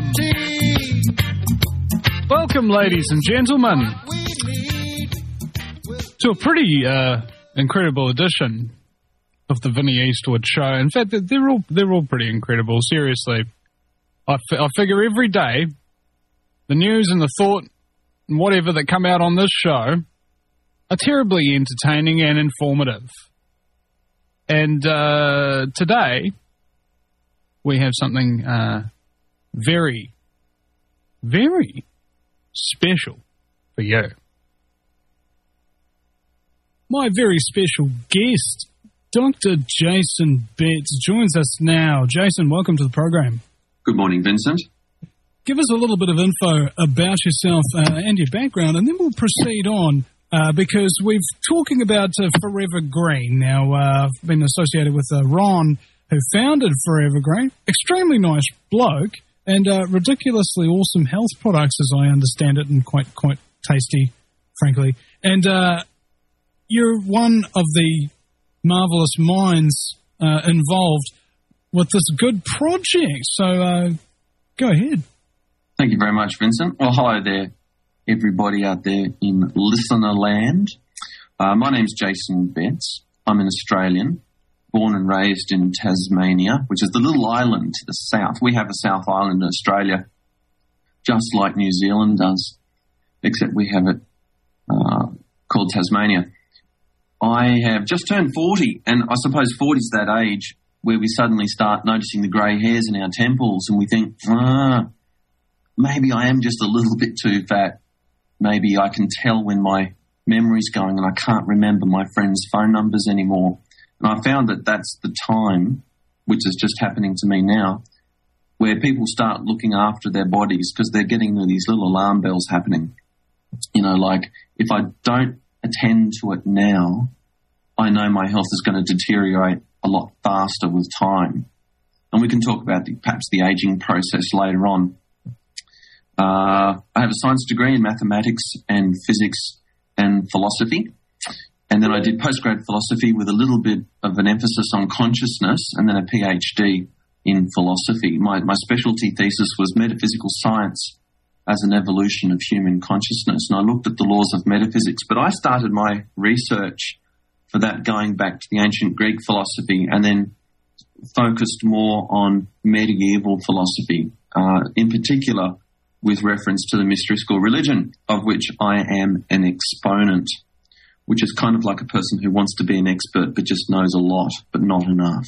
Welcome, ladies and gentlemen, to a pretty incredible edition of the Vinnie Eastwood Show. In fact, they're all pretty incredible. Seriously, I figure every day the news and the thought and whatever that come out on this show are terribly entertaining and informative. And today we have something very, very special for you. My very special guest, Dr. Jason Betts, joins us now. Jason, welcome to the program. Good morning, Vincent. Give us a little bit of info about yourself and your background, and then we'll proceed on, because we're talking about Forever Green. Now, I've been associated with Ron, who founded Forever Green. Extremely nice bloke, and ridiculously awesome health products, as I understand it, and quite tasty, frankly. And you're one of the marvellous minds involved with this good project. So go ahead. Thank you very much, Vincent. Well, hello there, everybody out there in listener land. My name's Jason Betts. I'm an Australian, born and raised in Tasmania, which is the little island to the south. We have a South Island in Australia, just like New Zealand does, except we have it called Tasmania. I have just turned 40, and I suppose 40 is that age where we suddenly start noticing the grey hairs in our temples, and we think, maybe I am just a little bit too fat. Maybe I can tell when my memory's going and I can't remember my friends' phone numbers anymore. And I found that that's the time, which is just happening to me now, where people start looking after their bodies because they're getting these little alarm bells happening. You know, like if I don't attend to it now, I know my health is going to deteriorate a lot faster with time. And we can talk about perhaps the aging process later on. I have a science degree in mathematics and physics and philosophy. And then I did postgrad philosophy with a little bit of an emphasis on consciousness, and then a PhD in philosophy. My specialty thesis was metaphysical science as an evolution of human consciousness. And I looked at the laws of metaphysics, but I started my research for that going back to the ancient Greek philosophy and then focused more on medieval philosophy, in particular with reference to the mystery school religion, of which I am an exponent, which is kind of like a person who wants to be an expert but just knows a lot but not enough.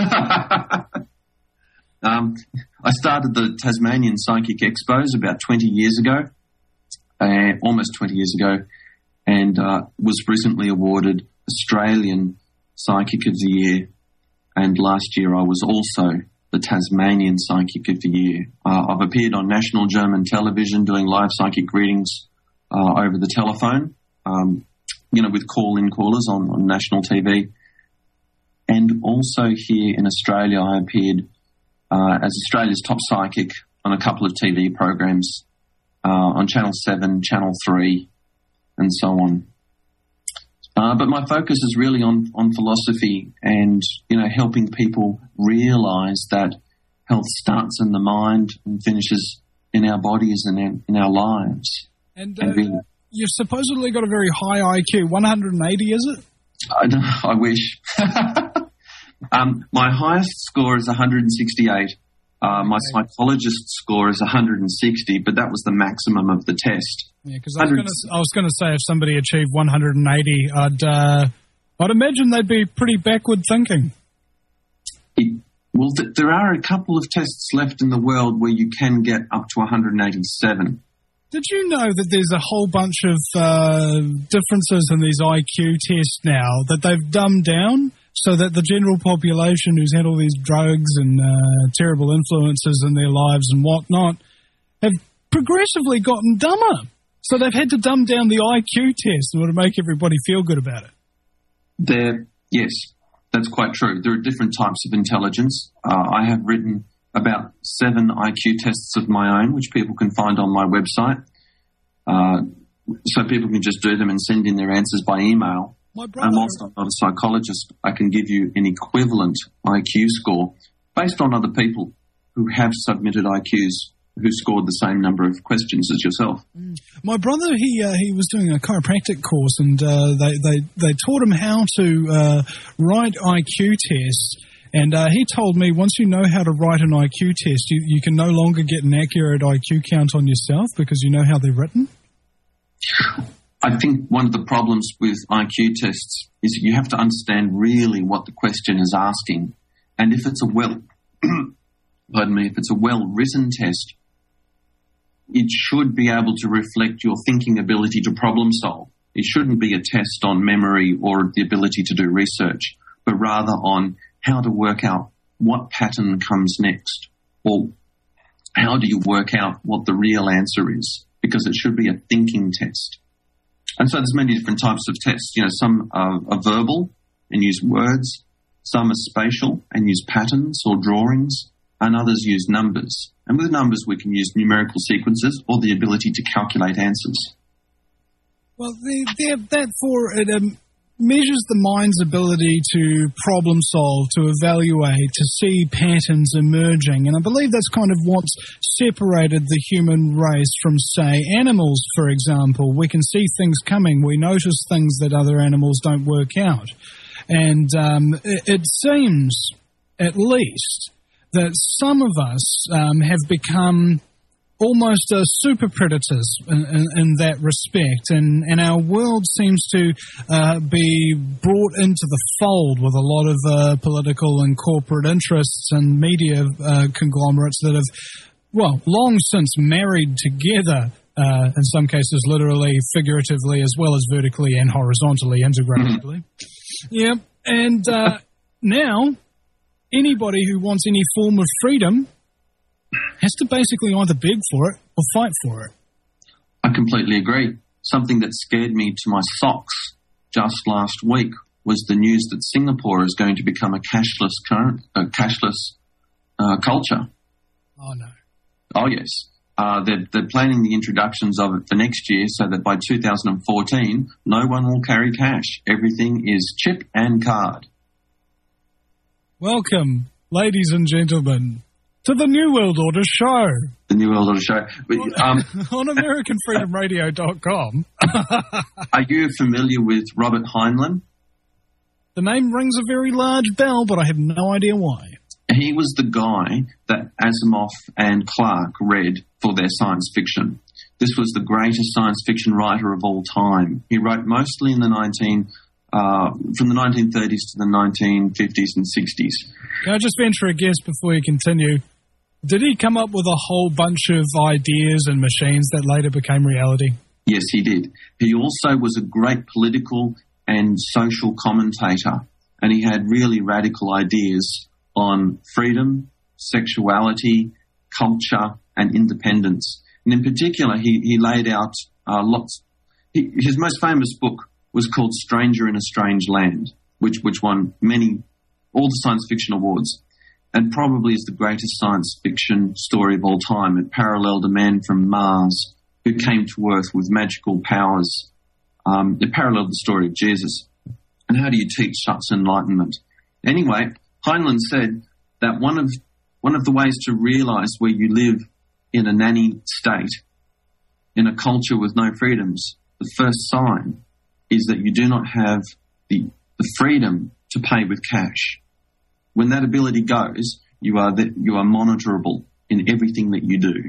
I started the Tasmanian Psychic Expos about 20 years ago, almost 20 years ago, and was recently awarded Australian Psychic of the Year. And last year I was also the Tasmanian Psychic of the Year. I've appeared on national German television doing live psychic readings over the telephone, with call-in callers on national TV. And also here in Australia, I appeared as Australia's top psychic on a couple of TV programs on Channel 7, Channel 3, and so on. But my focus is really on philosophy and, helping people realise that health starts in the mind and finishes in our bodies and in our lives. And you've supposedly got a very high IQ, 180, is it? I wish. My highest score is 168. My psychologist score is 160, but that was the maximum of the test. Yeah, because I was going to say if somebody achieved 180, I'd imagine they'd be pretty backward thinking. There are a couple of tests left in the world where you can get up to 187. Did you know that there's a whole bunch of differences in these IQ tests now that they've dumbed down so that the general population who's had all these drugs and terrible influences in their lives and whatnot have progressively gotten dumber? So they've had to dumb down the IQ test in order to make everybody feel good about it. Yes, that's quite true. There are different types of intelligence. I have written about 7 IQ tests of my own, which people can find on my website. So people can just do them and send in their answers by email. And whilst I'm not a psychologist, I can give you an equivalent IQ score based on other people who have submitted IQs who scored the same number of questions as yourself. My brother, he was doing a chiropractic course, and they taught him how to write IQ tests. And he told me once you know how to write an IQ test, you can no longer get an accurate IQ count on yourself because you know how they're written. I think one of the problems with IQ tests is that you have to understand really what the question is asking. And if it's a if it's a well-written test, it should be able to reflect your thinking ability to problem solve. It shouldn't be a test on memory or the ability to do research, but rather on how to work out what pattern comes next, or how do you work out what the real answer is, because it should be a thinking test. And so there's many different types of tests. You know, some are verbal and use words, some are spatial and use patterns or drawings, and others use numbers. And with numbers, we can use numerical sequences or the ability to calculate answers. Well, it measures the mind's ability to problem solve, to evaluate, to see patterns emerging. And I believe that's kind of what's separated the human race from, say, animals, for example. We can see things coming. We notice things that other animals don't work out. And it seems, at least, that some of us have become almost super predators in that respect, and our world seems to be brought into the fold with a lot of political and corporate interests and media conglomerates that have, well, long since married together, in some cases literally, figuratively, as well as vertically and horizontally, integratively. Yep, and now anybody who wants any form of freedom has to basically either beg for it or fight for it. I completely agree. Something that scared me to my socks just last week was the news that Singapore is going to become a cashless culture. Oh, no. Oh, yes. They're planning the introductions of it for next year so that by 2014, no one will carry cash. Everything is chip and card. Welcome, ladies and gentlemen, to the New World Order show. The New World Order show. On AmericanFreedomRadio.com. Are you familiar with Robert Heinlein? The name rings a very large bell, but I have no idea why. He was the guy that Asimov and Clarke read for their science fiction. This was the greatest science fiction writer of all time. He wrote mostly in from the 1930s to the 1950s and 60s. Can I just venture a guess before you continue? Did he come up with a whole bunch of ideas and machines that later became reality? Yes, he did. He also was a great political and social commentator, and he had really radical ideas on freedom, sexuality, culture, and independence. And in particular, he laid out lots. His most famous book was called Stranger in a Strange Land, which won all the science fiction awards, and probably is the greatest science fiction story of all time. It paralleled a man from Mars who came to Earth with magical powers. It paralleled the story of Jesus. And how do you teach such enlightenment? Anyway, Heinlein said that one of the ways to realize where you live in a nanny state, in a culture with no freedoms, the first sign is that you do not have the freedom to pay with cash. When that ability goes, you are monitorable in everything that you do.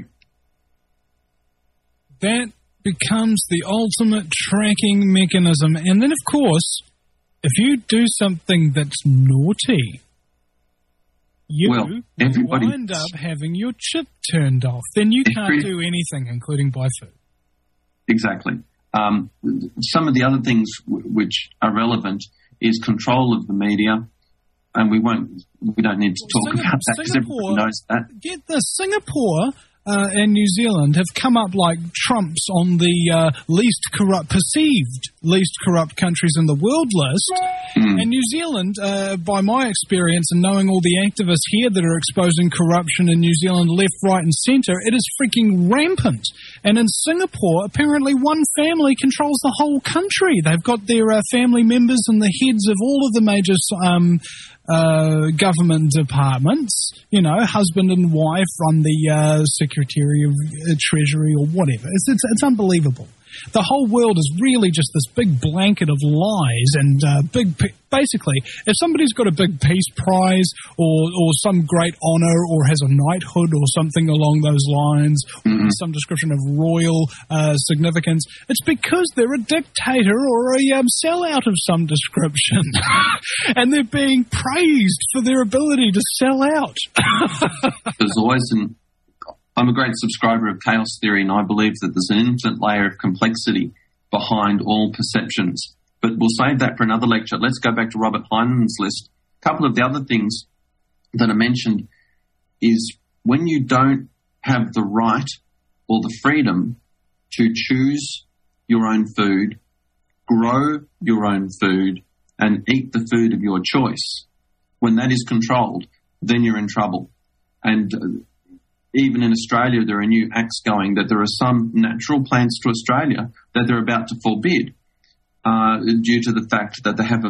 That becomes the ultimate tracking mechanism. And then, of course, if you do something that's naughty, you wind up having your chip turned off. Then you can't do anything, including buy food. Exactly. Some of the other things which are relevant is control of the media, and we don't need to talk about that because everybody knows that. Get this, Singapore and New Zealand have come up like trumps on the perceived least corrupt countries in the world list. And New Zealand, by my experience and knowing all the activists here that are exposing corruption in New Zealand left, right and centre, it is freaking rampant. And in Singapore, apparently one family controls the whole country. They've got their family members and the heads of all of the major government departments, husband and wife run the Secretary of Treasury or whatever. It's unbelievable. The whole world is really just this big blanket of lies and basically, if somebody's got a big peace prize or some great honour or has a knighthood or something along those lines, or some description of royal significance, it's because they're a dictator or a sellout of some description. And they're being praised for their ability to sell out. There's always I'm a great subscriber of chaos theory, and I believe that there's an infinite layer of complexity behind all perceptions. But we'll save that for another lecture. Let's go back to Robert Heinlein's list. A couple of the other things that are mentioned is when you don't have the right or the freedom to choose your own food, grow your own food, and eat the food of your choice, when that is controlled, then you're in trouble. And even in Australia, there are new acts going that there are some natural plants to Australia that they're about to forbid due to the fact that they have a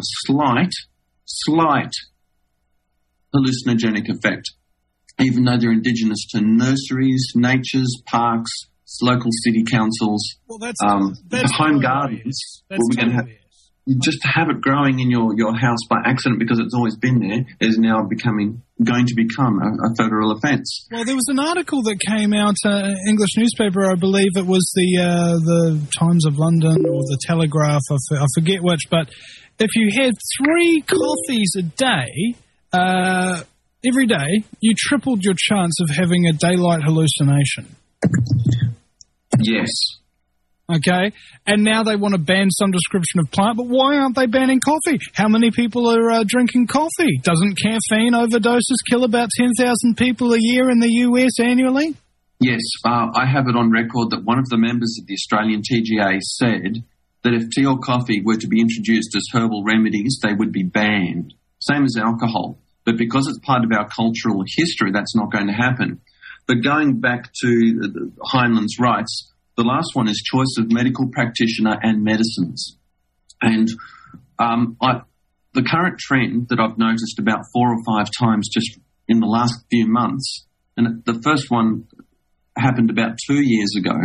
slight hallucinogenic effect, even though they're indigenous to nurseries, natures, parks, local city councils, that's home gardens. That's we're going to have. Just to have it growing in your house by accident because it's always been there is now going to become a federal offence. Well, there was an article that came out, English newspaper, I believe it was the Times of London or the Telegraph, I forget which, but if you had 3 coffees a day, every day, you tripled your chance of having a daylight hallucination. Yes. Okay, and now they want to ban some description of plant, but why aren't they banning coffee? How many people are drinking coffee? Doesn't caffeine overdoses kill about 10,000 people a year in the US annually? Yes, I have it on record that one of the members of the Australian TGA said that if tea or coffee were to be introduced as herbal remedies, they would be banned. Same as alcohol. But because it's part of our cultural history, that's not going to happen. But going back to Heinlein's rights, the last one is choice of medical practitioner and medicines. And the current trend that I've noticed about 4 or 5 times just in the last few months, and the first one happened about 2 years ago,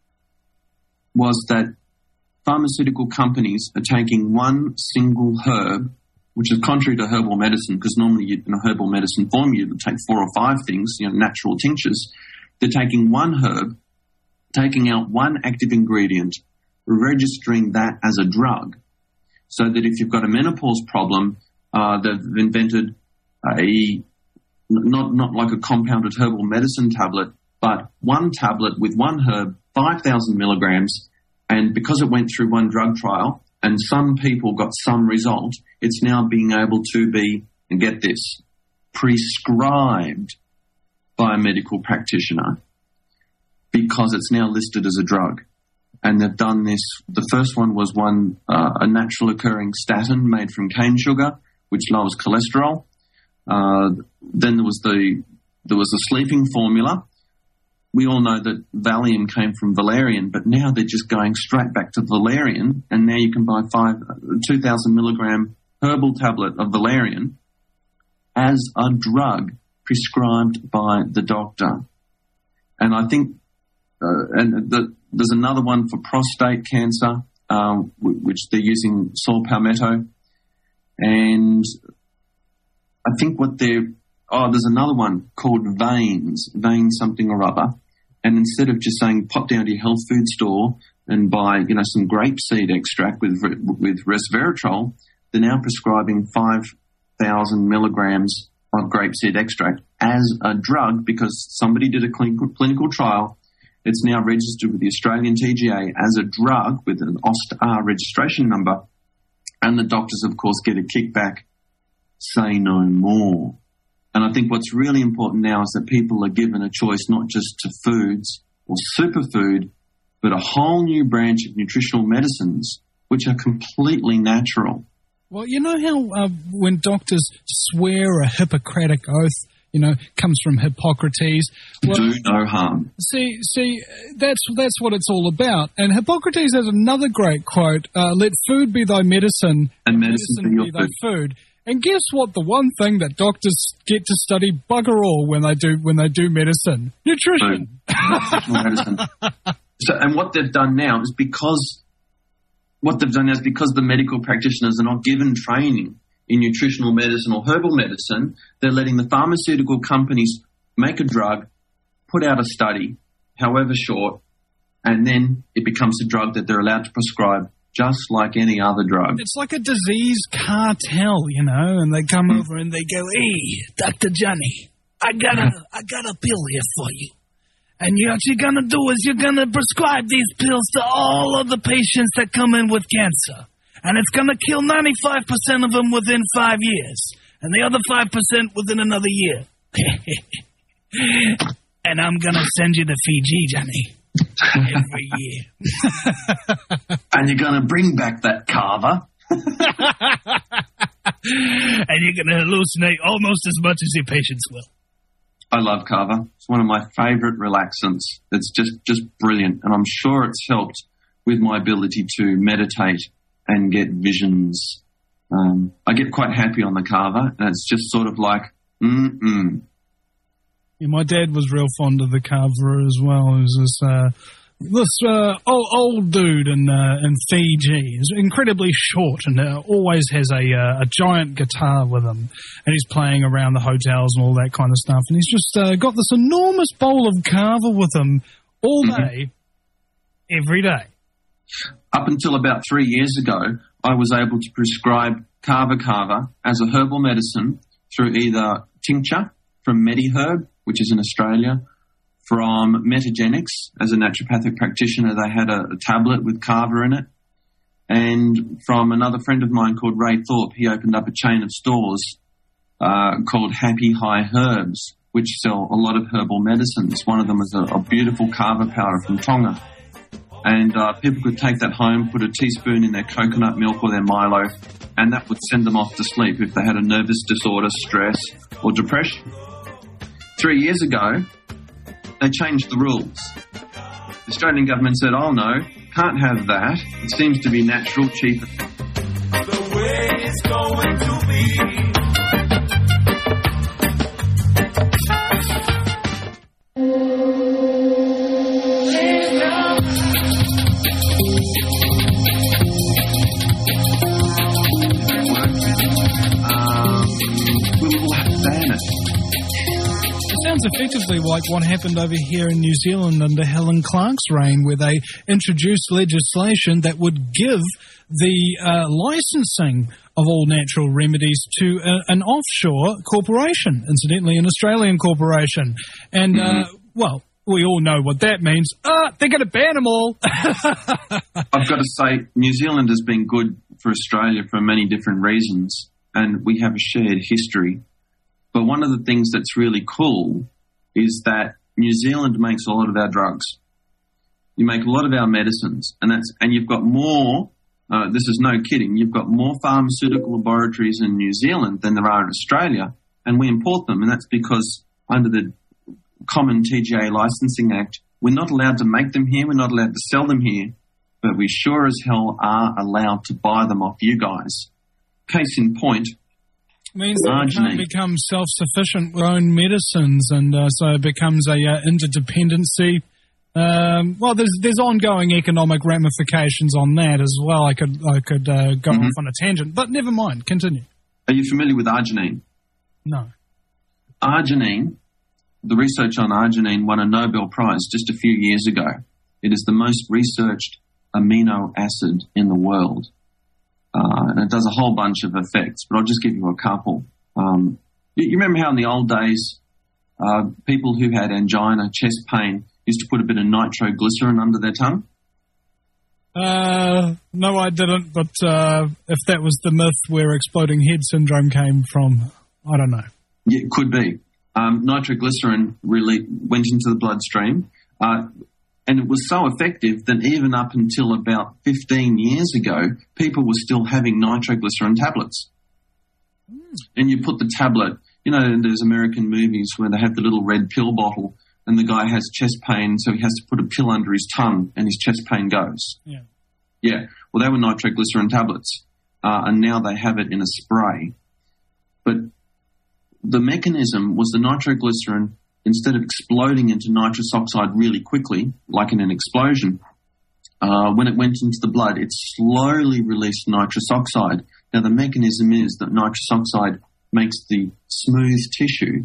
was that pharmaceutical companies are taking one single herb, which is contrary to herbal medicine, because normally in a herbal medicine form you would take 4 or 5 things, natural tinctures. They're taking one herb, taking out one active ingredient, registering that as a drug, so that if you've got a menopause problem, they've invented not like a compounded herbal medicine tablet, but one tablet with one herb, 5,000 milligrams, and because it went through one drug trial and some people got some result, it's now being able to be, and get this, prescribed by a medical practitioner, because it's now listed as a drug. And they've done this. The first one was a natural occurring statin made from cane sugar, which lowers cholesterol. Then there was a sleeping formula. We all know that Valium came from valerian, but now they're just going straight back to valerian, and now you can buy 2,000 milligram herbal tablet of valerian as a drug prescribed by the doctor. And I think there's another one for prostate cancer, which they're using saw palmetto. And I think there's another one called Vein something or other. And instead of just saying pop down to your health food store and buy, some grapeseed extract with resveratrol, they're now prescribing 5,000 milligrams of grapeseed extract as a drug because somebody did a clinical trial. It's now registered with the Australian TGA as a drug with an OST-R registration number. And the doctors, of course, get a kickback. Say no more. And I think what's really important now is that people are given a choice not just to foods or superfood, but a whole new branch of nutritional medicines, which are completely natural. Well, you know how when doctors swear a Hippocratic oath, comes from Hippocrates. Well, do no harm. See, that's what it's all about. And Hippocrates has another great quote, let food be thy medicine, and medicine be thy food. And guess what? The one thing that doctors get to study bugger all when they do medicine: nutrition. Medicine. So, and what they've done now is because the medical practitioners are not given training in nutritional medicine or herbal medicine, they're letting the pharmaceutical companies make a drug, put out a study, however short, and then it becomes a drug that they're allowed to prescribe just like any other drug. It's like a disease cartel, you know, and they come over and they go, "Hey, Dr. Johnny, I got a pill here for you. And what you're going to do is you're going to prescribe these pills to all of the patients that come in with cancer. And it's going to kill 95% of them within 5 years. And the other 5% within another year. And I'm going to send you to Fiji, Johnny. Every year." And you're going to bring back that carver. And you're going to hallucinate almost as much as your patients will. I love kava. It's one of my favourite relaxants. It's just brilliant. And I'm sure it's helped with my ability to meditate and get visions. I get quite happy on the kava, and it's just sort of like, Yeah, my dad was real fond of the kava as well. It was this old dude in Fiji. He's incredibly short and always has a giant guitar with him. And he's playing around the hotels and all that kind of stuff. And he's just got this enormous bowl of kava with him all day, every day. Up until about 3 years ago, I was able to prescribe kava as a herbal medicine through either tincture from MediHerb, which is in Australia, from Metagenics. As a naturopathic practitioner, they had a tablet with kava in it. And from another friend of mine called Ray Thorpe, he opened up a chain of stores called Happy High Herbs, which sell a lot of herbal medicines. One of them is a beautiful kava powder from Tonga. And people could take that home, put a teaspoon in their coconut milk or their Milo, and that would send them off to sleep if they had a nervous disorder, stress, or depression. 3 years ago, they changed the rules. The Australian government said, "Oh no, can't have that. It seems to be natural, cheap." The way it's going to be. We'll have to ban it. Sounds effectively like what happened over here in New Zealand under Helen Clark's reign, where they introduced legislation that would give the licensing of all natural remedies to an offshore corporation, incidentally an Australian corporation. And, well, we all know what that means. They're going to ban them all. I've got to say, New Zealand has been good for Australia for many different reasons, and we have a shared history. But one of the things that's really cool is that New Zealand makes a lot of our drugs. You make a lot of our medicines, and you've got more. This is no kidding. You've got more pharmaceutical laboratories in New Zealand than there are in Australia, and we import them. And that's because under the Common TGA Licensing Act, we're not allowed to make them here. We're not allowed to sell them here, but we sure as hell are allowed to buy them off you guys. Case in point. Means that we can't become self-sufficient with our own medicines, and so it becomes a interdependency. Well, there's ongoing economic ramifications on that as well. I could go off on a tangent, but never mind. Continue. Are you familiar with arginine? No. Arginine, the research on arginine won a Nobel Prize just a few years ago. It is the most researched amino acid in the world. And it does a whole bunch of effects, but I'll just give you a couple. You remember how in the old days, people who had angina, chest pain, used to put a bit of nitroglycerin under their tongue? No, I didn't, but if that was the myth where exploding head syndrome came from, I don't know. Yeah, it could be. Nitroglycerin really went into the bloodstream, and it was so effective that even up until about 15 years ago, people were still having nitroglycerin tablets. And you put the tablet, you know, there's American movies where they have the little red pill bottle and the guy has chest pain, so he has to put a pill under his tongue and his chest pain goes. Yeah. Well, they were nitroglycerin tablets, and now they have it in a spray. the mechanism was the nitroglycerin, instead of exploding into nitrous oxide really quickly, like in an explosion, when it went into the blood, it slowly released nitrous oxide. Now, the mechanism is that nitrous oxide makes the smooth tissue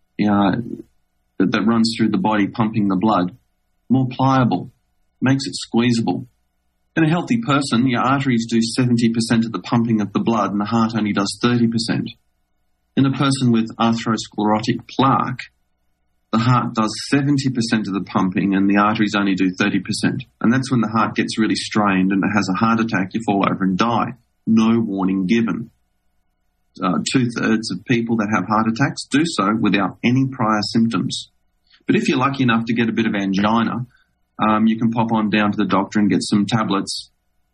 that runs through the body pumping the blood more pliable, makes it squeezable. In a healthy person, your arteries do 70% of the pumping of the blood and the heart only does 30%. In a person with atherosclerotic plaque, the heart does 70% of the pumping and the arteries only do 30%. And that's when the heart gets really strained and it has a heart attack, you fall over and die. No warning given. 2/3 of people that have heart attacks do so without any prior symptoms. But if you're lucky enough to get a bit of angina, you can pop on down to the doctor and get some tablets,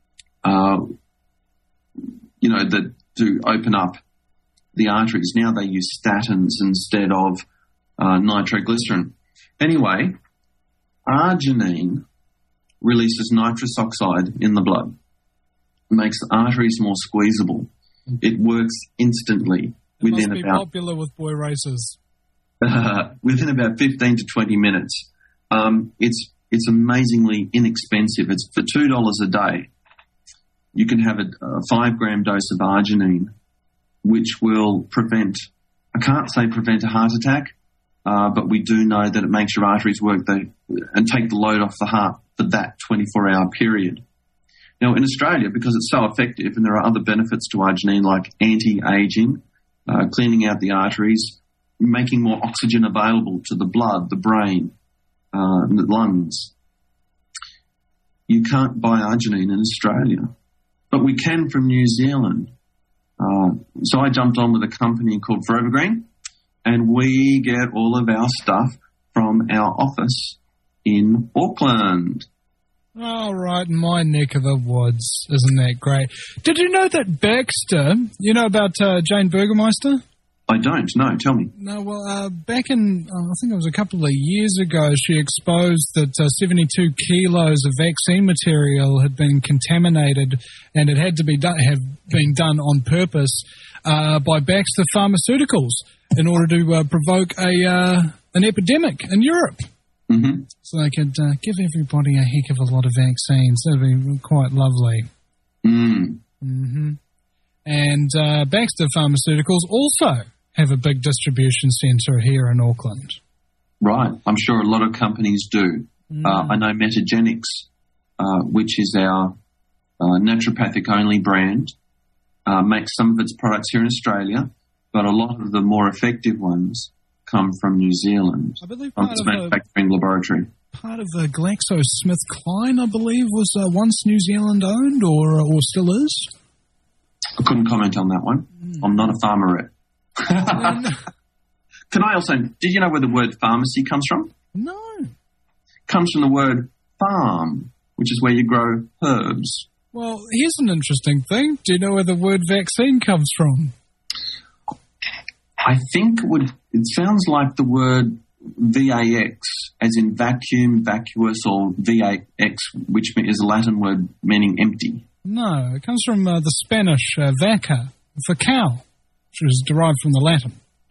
that to open up the arteries. Now they use statins instead of nitroglycerin. Anyway, arginine releases nitrous oxide in the blood. It makes the arteries more squeezable. It works instantly within must be popular with boy racers. Within about 15 to 20 minutes. It's amazingly inexpensive. It's for $2 a day. You can have a 5-gram dose of arginine, which will prevent a heart attack, but we do know that it makes your arteries work and take the load off the heart for that 24-hour period. Now, in Australia, because it's so effective, and there are other benefits to arginine like anti-aging, cleaning out the arteries, making more oxygen available to the blood, the brain, and the lungs. You can't buy arginine in Australia, but we can from New Zealand. So I jumped on with a company called Forever Green, and we get all of our stuff from our office in Auckland. All right, in my neck of the woods. Isn't that great? Did you know that Baxter, you know about Jane Burgermeister? I don't. No, tell me. No, well, back in, I think it was a couple of years ago, she exposed that 72 kilos of vaccine material had been contaminated, and it had to be have been done on purpose by Baxter Pharmaceuticals in order to provoke an epidemic in Europe. Mm-hmm. So they could give everybody a heck of a lot of vaccines. That would be quite lovely. Mm. Mm-hmm. And Baxter Pharmaceuticals also have a big distribution centre here in Auckland. Right. I'm sure a lot of companies do. I know Metagenics, which is our naturopathic-only brand, makes some of its products here in Australia, but a lot of the more effective ones come from New Zealand, I believe from its manufacturing laboratory. Part of GlaxoSmithKline, I believe, was once New Zealand-owned or still is. I couldn't comment on that one. I'm not a farmer rep. Can I also, did you know where the word pharmacy comes from? No. Comes from the word farm, which is where you grow herbs. Well, here's an interesting thing. Do you know where the word vaccine comes from? I think it sounds like the word VAX, as in vacuum, vacuous, or VAX, which is a Latin word meaning empty. No, it comes from the Spanish vaca, for cow, which is derived from the Latin.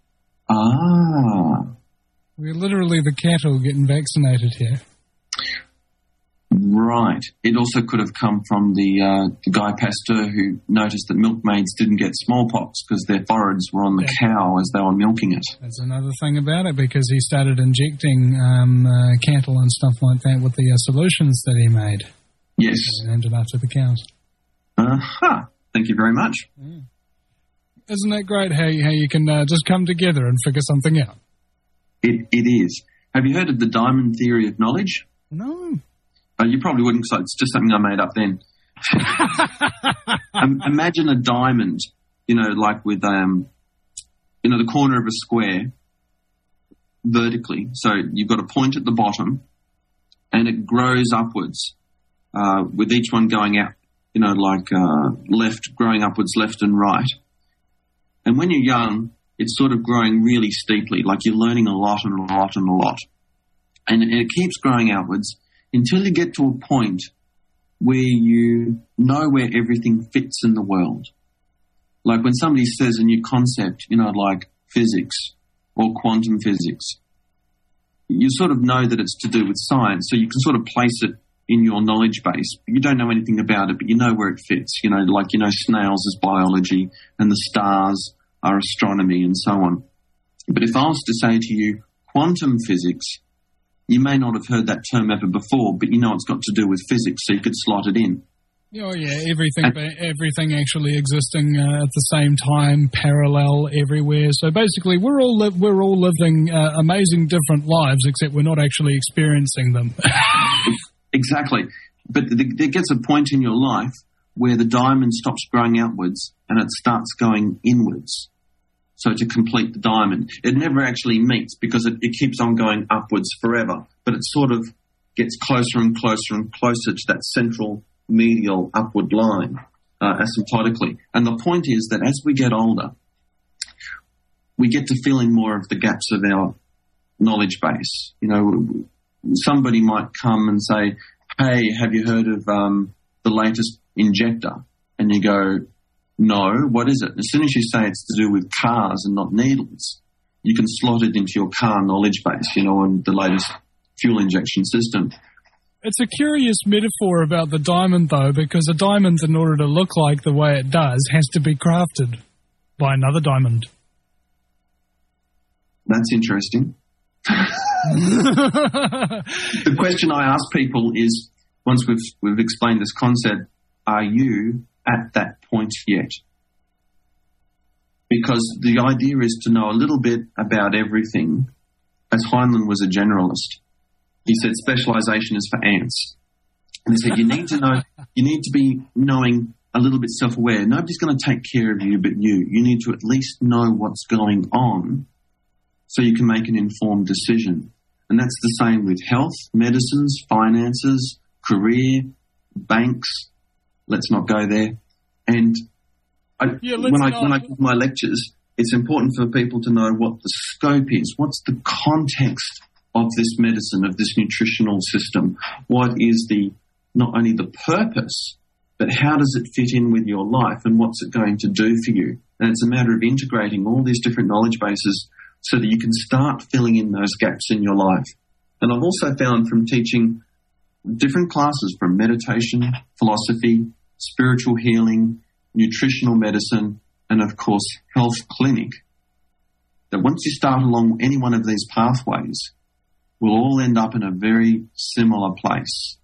Ah. We're literally the cattle getting vaccinated here. Right. It also could have come from the Guy Pasteur, who noticed that milkmaids didn't get smallpox because their foreheads were on the cow as they were milking it. That's another thing about it, because he started injecting cattle and stuff like that with the solutions that he made. Yes. And ended up to the cows. Aha. Thank you very much. Yeah. Isn't that great how you can just come together and figure something out? It is. Have you heard of the diamond theory of knowledge? No. You probably wouldn't, because it's just something I made up then. Imagine a diamond, like with, the corner of a square vertically. So you've got a point at the bottom and it grows upwards with each one going out, growing upwards left and right. And when you're young, it's sort of growing really steeply, like you're learning a lot and a lot and a lot. And it keeps growing outwards until you get to a point where you know where everything fits in the world. Like when somebody says a new concept, like physics or quantum physics, you sort of know that it's to do with science, so you can sort of place it in your knowledge base. You don't know anything about it, but you know where it fits. Snails is biology and the stars are astronomy and so on. But if I was to say to you quantum physics, you may not have heard that term ever before, but you know it's got to do with physics, so you could slot it in. Oh yeah, everything actually existing at the same time, parallel everywhere. So basically, we're all living amazing different lives, except we're not actually experiencing them. Exactly, but there gets a point in your life where the diamond stops growing outwards and it starts going inwards. So to complete the diamond, it never actually meets because it keeps on going upwards forever, but it sort of gets closer and closer and closer to that central medial upward line asymptotically. And the point is that as we get older, we get to fill in more of the gaps of our knowledge base. Somebody might come and say, hey, have you heard of the latest injector? And you go, no, what is it? As soon as you say it's to do with cars and not needles, you can slot it into your car knowledge base, and the latest fuel injection system. It's a curious metaphor about the diamond, though, because a diamond, in order to look like the way it does, has to be crafted by another diamond. That's interesting. The question I ask people is, once we've explained this concept, are you at that point yet? Because the idea is to know a little bit about everything, as Heinlein was a generalist. He said specialization is for ants. And he said you need to know, you need to be knowing a little bit self-aware. Nobody's going to take care of you but you. You need to at least know what's going on so you can make an informed decision. And that's the same with health, medicines, finances, career, banks. Let's not go there. And when I give my lectures, it's important for people to know what the scope is. What's the context of this medicine, of this nutritional system? What is not only the purpose, but how does it fit in with your life and what's it going to do for you? And it's a matter of integrating all these different knowledge bases so that you can start filling in those gaps in your life. And I've also found from teaching different classes, from meditation, philosophy, spiritual healing, nutritional medicine, and of course health clinic, that once you start along any one of these pathways, we'll all end up in a very similar place.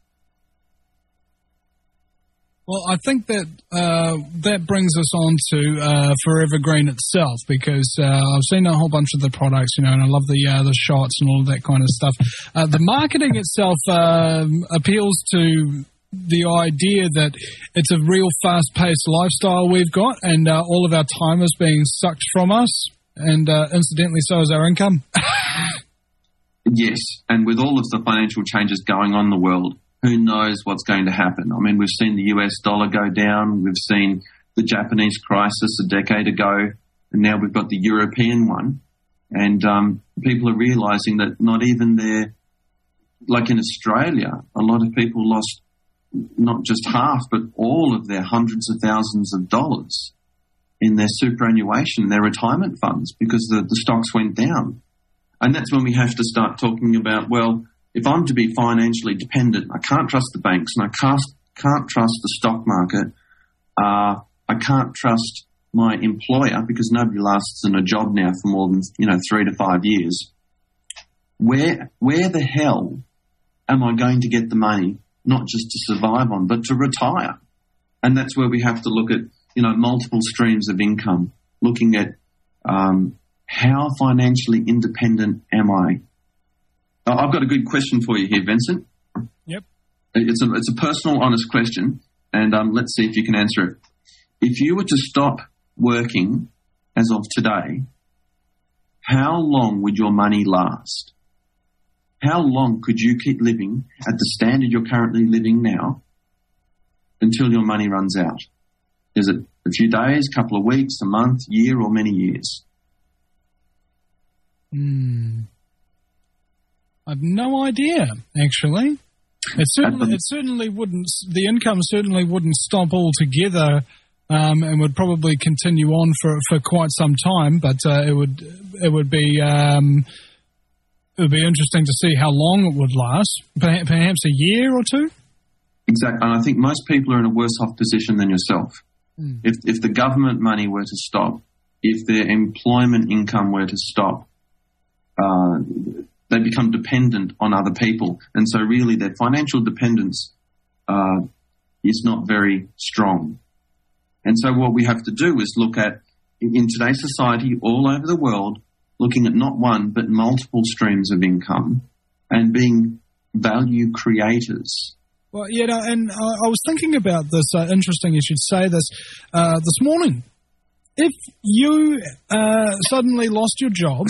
Well, I think that that brings us on to Forever Green itself, because I've seen a whole bunch of the products, and I love the shots and all of that kind of stuff. The marketing itself appeals to the idea that it's a real fast-paced lifestyle we've got, and all of our time is being sucked from us, and incidentally, so is our income. Yes, and with all of the financial changes going on in the world, who knows what's going to happen? I mean, we've seen the US dollar go down. We've seen the Japanese crisis a decade ago, and now we've got the European one. And people are realizing that not even like in Australia, a lot of people lost not just half, but all of their hundreds of thousands of dollars in their superannuation, their retirement funds, because the stocks went down. And that's when we have to start talking about, well, if I'm to be financially dependent, I can't trust the banks, and I can't trust the stock market. I can't trust my employer, because nobody lasts in a job now for more than 3 to 5 years. Where the hell am I going to get the money, not just to survive on, but to retire? And that's where we have to look at multiple streams of income, looking at how financially independent am I? I've got a good question for you here, Vincent. Yep. It's a personal, honest question, and let's see if you can answer it. If you were to stop working as of today, how long would your money last? How long could you keep living at the standard you're currently living now until your money runs out? Is it a few days, a couple of weeks, a month, year, or many years? I've no idea, actually. It certainly wouldn't. The income certainly wouldn't stop altogether and would probably continue on for quite some time. But it would be interesting to see how long it would last. Perhaps a year or two. Exactly, and I think most people are in a worse off position than yourself. If the government money were to stop, if their employment income were to stop, they become dependent on other people. And so really their financial dependence is not very strong. And so what we have to do is look at, in today's society, all over the world, looking at not one but multiple streams of income and being value creators. Well, and I was thinking about this, interesting you should say this morning. If you suddenly lost your job,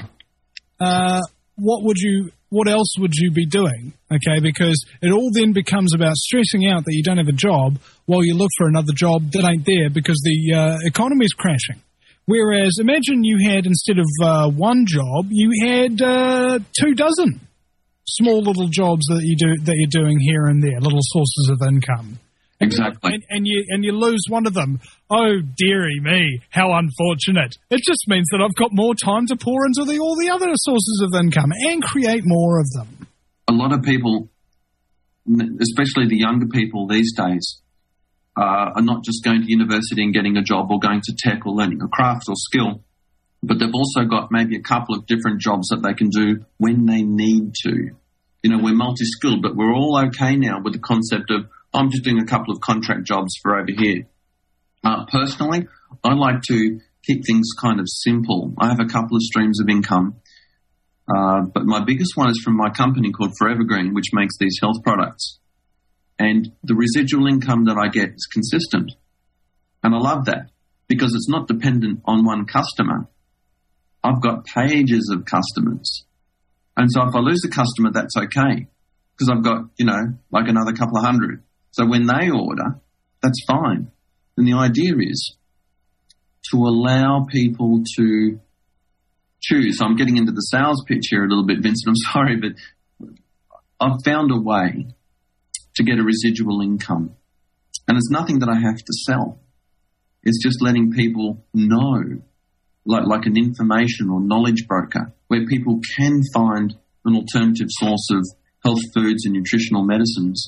what else would you be doing? Okay, because it all then becomes about stressing out that you don't have a job while you look for another job that ain't there because the economy's crashing. Whereas imagine you had, instead of one job, you had 24 small little jobs that you're doing here and there, little sources of income. Exactly. And you lose one of them. Oh, dearie me, how unfortunate. It just means that I've got more time to pour into all the other sources of income and create more of them. A lot of people, especially the younger people these days, are not just going to university and getting a job or going to tech or learning a craft or skill, but they've also got maybe a couple of different jobs that they can do when they need to. We're multi-skilled, but we're all okay now with the concept of, I'm just doing a couple of contract jobs for over here. Personally, I like to keep things kind of simple. I have a couple of streams of income, but my biggest one is from my company called Forever Green, which makes these health products. And the residual income that I get is consistent. And I love that because it's not dependent on one customer. I've got pages of customers. And so if I lose a customer, that's okay because I've got, like another couple of hundred. So when they order, that's fine. And the idea is to allow people to choose. So I'm getting into the sales pitch here a little bit, Vincent. I'm sorry, but I've found a way to get a residual income. And it's nothing that I have to sell. It's just letting people know, like an information or knowledge broker, where people can find an alternative source of health foods and nutritional medicines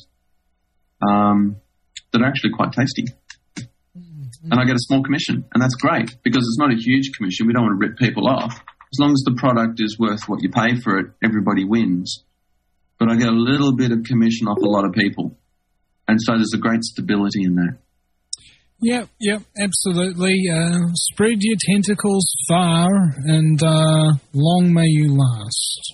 that are actually quite tasty. And I get a small commission, and that's great because it's not a huge commission. We don't want to rip people off. As long as the product is worth what you pay for it, everybody wins. But I get a little bit of commission off a lot of people. And so there's a great stability in that. Yep, absolutely. Spread your tentacles far and long may you last.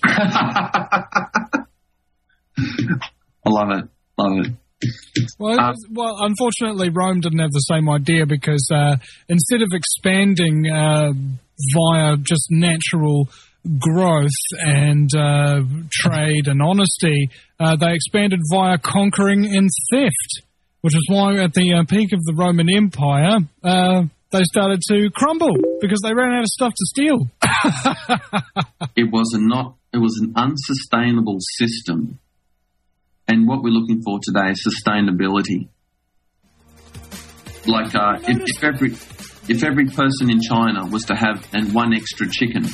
I love it. Well, unfortunately, Rome didn't have the same idea because instead of expanding via just natural growth and trade and honesty, they expanded via conquering and theft, which is why at the peak of the Roman Empire, they started to crumble because they ran out of stuff to steal. It was an unsustainable system. And what we're looking for today is sustainability. Like if every person in China was to have one extra chicken.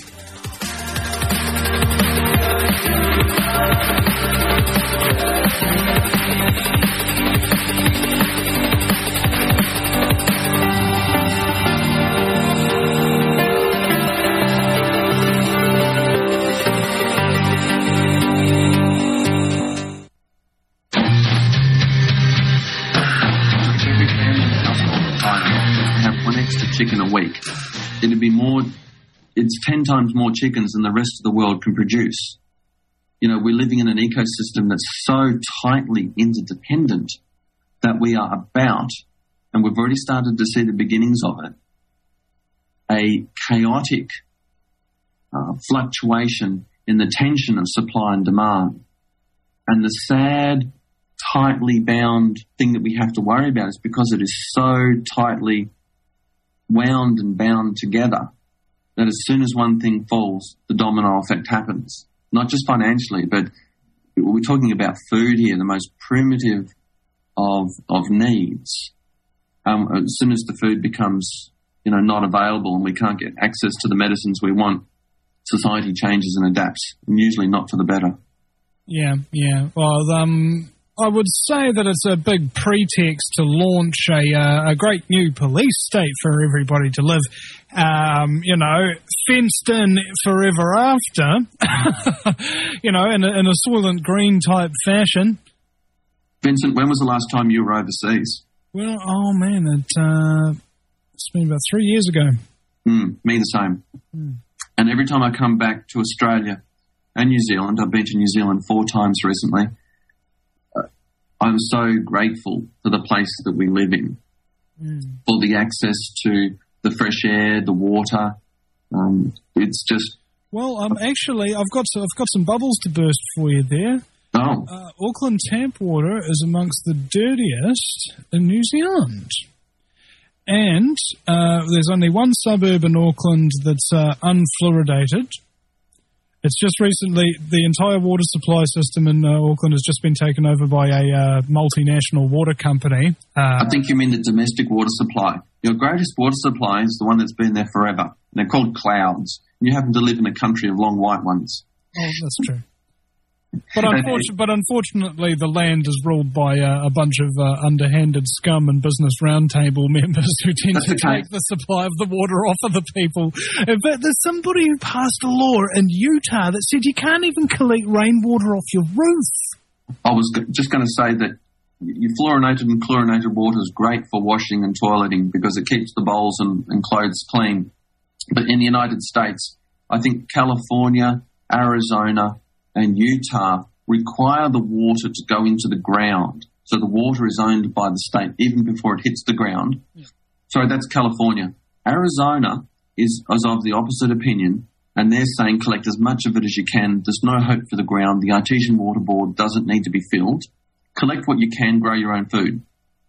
Chicken a week, it's 10 times more chickens than the rest of the world can produce. We're living in an ecosystem that's so tightly interdependent that we are about, and we've already started to see the beginnings of it, a chaotic fluctuation in the tension of supply and demand. And the sad, tightly bound thing that we have to worry about is because it is so tightly wound and bound together that as soon as one thing falls, the domino effect happens. Not just financially, but we're talking about food here, the most primitive of needs. As soon as the food becomes, not available and we can't get access to the medicines we want, society changes and adapts, and usually not for the better. Yeah. Well, I would say that it's a big pretext to launch a great new police state for everybody to live, fenced in forever after, in a Soylent Green type fashion. Vincent, when was the last time you were overseas? Well, it's been about 3 years ago. Me the same. And every time I come back to Australia and New Zealand, I've been to New Zealand 4 times recently, I'm so grateful for the place that we live in, for the access to the fresh air, the water. It's just... Well, actually, I've got some bubbles to burst for you there. Oh. Auckland tap water is amongst the dirtiest in New Zealand. And there's only one suburb in Auckland that's unfluoridated. It's just recently, the entire water supply system in Auckland has just been taken over by a multinational water company. I think you mean the domestic water supply. Your greatest water supply is the one that's been there forever. They're called clouds. You happen to live in a country of long white ones. Oh, that's true. But unfortunately, the land is ruled by a bunch of underhanded scum and business roundtable members who tend to take the supply of the water off of the people. In fact, there's somebody who passed a law in Utah that said you can't even collect rainwater off your roof. I was just going to say that your fluorinated and chlorinated water is great for washing and toileting because it keeps the bowls and clothes clean. But in the United States, I think California, Arizona, and Utah require the water to go into the ground. So the water is owned by the state even before it hits the ground. Yeah. Sorry, that's California. Arizona is of the opposite opinion, and they're saying collect as much of it as you can. There's no hope for the ground. The Artesian Water Board doesn't need to be filled. Collect what you can, grow your own food.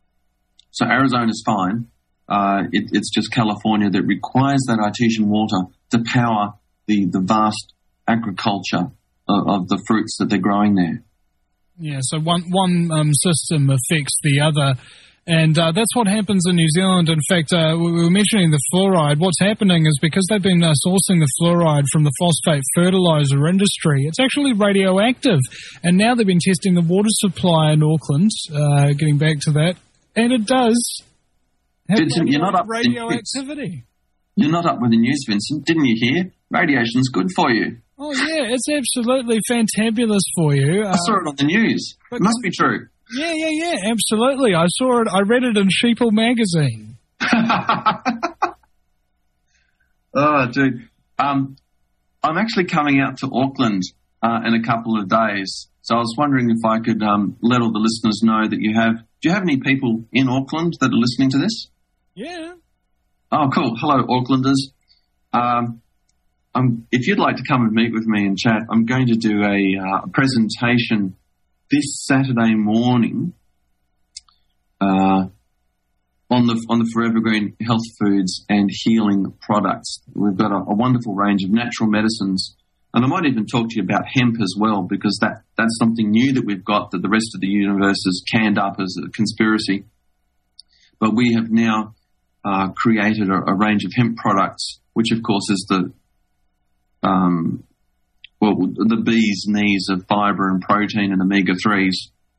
So Arizona's fine. It's just California that requires that artesian water to power the vast agriculture of the fruits that they're growing there. Yeah, so one system affects the other, and that's what happens in New Zealand. In fact, we were mentioning the fluoride. What's happening is because they've been sourcing the fluoride from the phosphate fertilizer industry, it's actually radioactive, and now they've been testing the water supply in Auckland, getting back to that, and it does have radioactivity. You're not up with the news, Vincent. Didn't you hear? Radiation's good for you. Oh, yeah, it's absolutely fantabulous for you. I saw it on the news. It must be true. Yeah, absolutely. I saw it. I read it in Sheeple magazine. Oh, dude. I'm actually coming out to Auckland in a couple of days. So I was wondering if I could let all the listeners know that you have... Do you have any people in Auckland that are listening to this? Yeah. Oh, cool. Hello, Aucklanders. If you'd like to come and meet with me and chat, I'm going to do a presentation this Saturday morning on the Forever Green health foods and healing products. We've got a wonderful range of natural medicines, and I might even talk to you about hemp as well, because that's something new that we've got that the rest of the universe has canned up as a conspiracy. But we have now created a range of hemp products, which of course is the bee's knees of fibre and protein and omega-3s,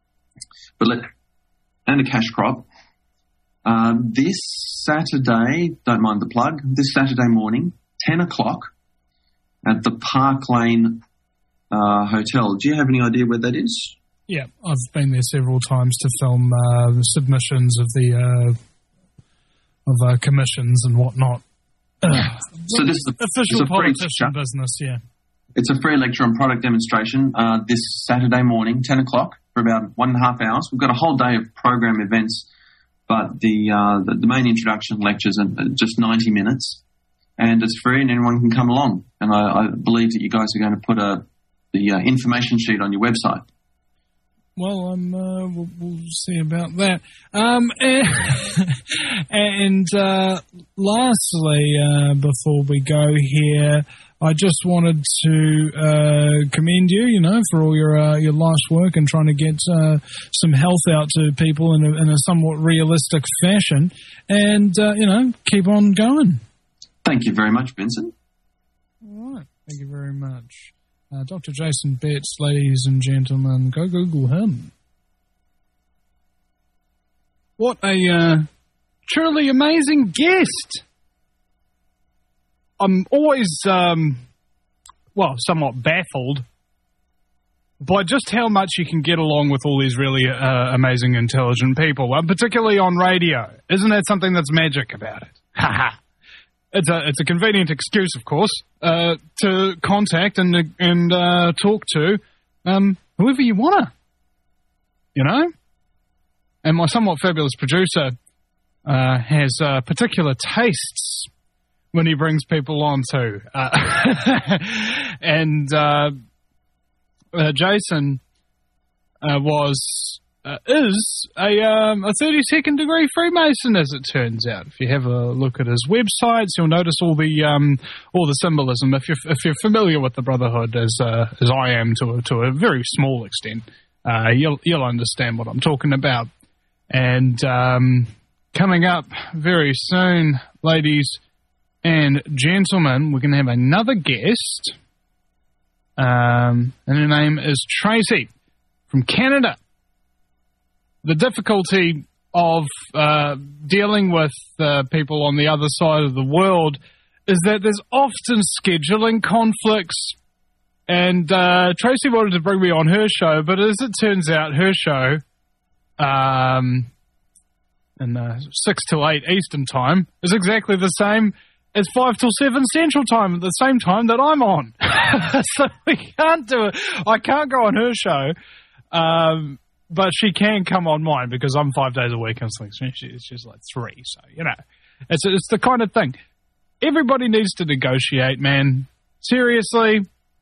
and a cash crop. This Saturday, don't mind the plug, this Saturday morning, 10 o'clock at the Park Lane Hotel. Do you have any idea where that is? Yeah, I've been there several times to film submissions of the commissions and whatnot. So this is official politician business, yeah. It's a free lecture and product demonstration this Saturday morning, 10 o'clock, for about 1.5 hours. We've got a whole day of program events, but the main introduction lectures are just 90 minutes, and it's free and anyone can come along. And I believe that you guys are going to put the information sheet on your website. Well, we'll see about that. And lastly, before we go here, I just wanted to commend you, for all your life's work and trying to get some health out to people in a somewhat realistic fashion, and keep on going. Thank you very much, Vincent. All right, thank you very much, Dr. Jason Betts, ladies and gentlemen. Go Google him. What a truly amazing guest. I'm always, somewhat baffled by just how much you can get along with all these really amazing, intelligent people, particularly on radio. Isn't that something that's magic about it? Ha It's a convenient excuse, of course, to contact and talk to whoever you wanna, And my somewhat fabulous producer has particular tastes when he brings people on too. And Jason is a 32nd degree Freemason, as it turns out. If you have a look at his websites, you'll notice all the symbolism. If you're familiar with the Brotherhood, as I am to a very small extent, you'll understand what I'm talking about. And coming up very soon, ladies and gentlemen, we're going to have another guest, and her name is Tracy from Canada. The difficulty of dealing with people on the other side of the world is that there's often scheduling conflicts, and Tracy wanted to bring me on her show, but as it turns out, her show in 6 till 8 Eastern Time is exactly the same as 5 till 7 Central Time at the same time that I'm on. So we can't do it. I can't go on her show, but she can come on mine because I'm 5 days a week and she's like 3. So, it's the kind of thing. Everybody needs to negotiate, man. Seriously,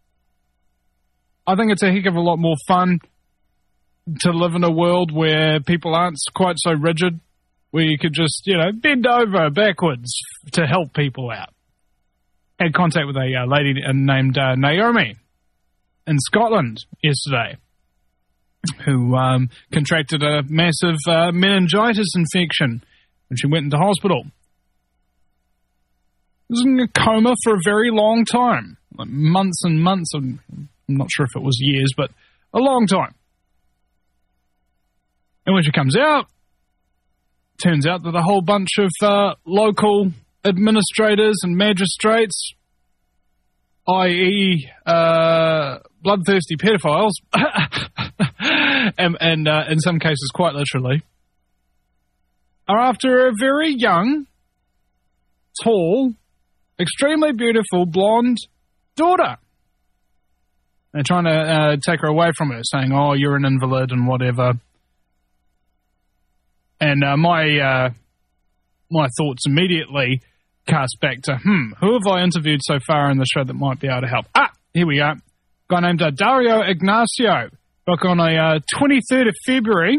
I think it's a heck of a lot more fun to live in a world where people aren't quite so rigid, where you could just, bend over backwards to help people out. Had contact with a lady named Naomi in Scotland yesterday, who contracted a massive meningitis infection when she went into hospital. Was in a coma for a very long time, like months and months. I'm not sure if it was years, but a long time. And when she comes out, turns out that a whole bunch of local administrators and magistrates, i.e. bloodthirsty pedophiles, and in some cases quite literally, are after a very young, tall, extremely beautiful blonde daughter. They're trying to take her away from her, saying, "Oh, you're an invalid," and whatever. And my thoughts immediately cast back to, who have I interviewed so far in the show that might be able to help? Here we go. A guy named Dario Ignacio. Back on a 23rd of February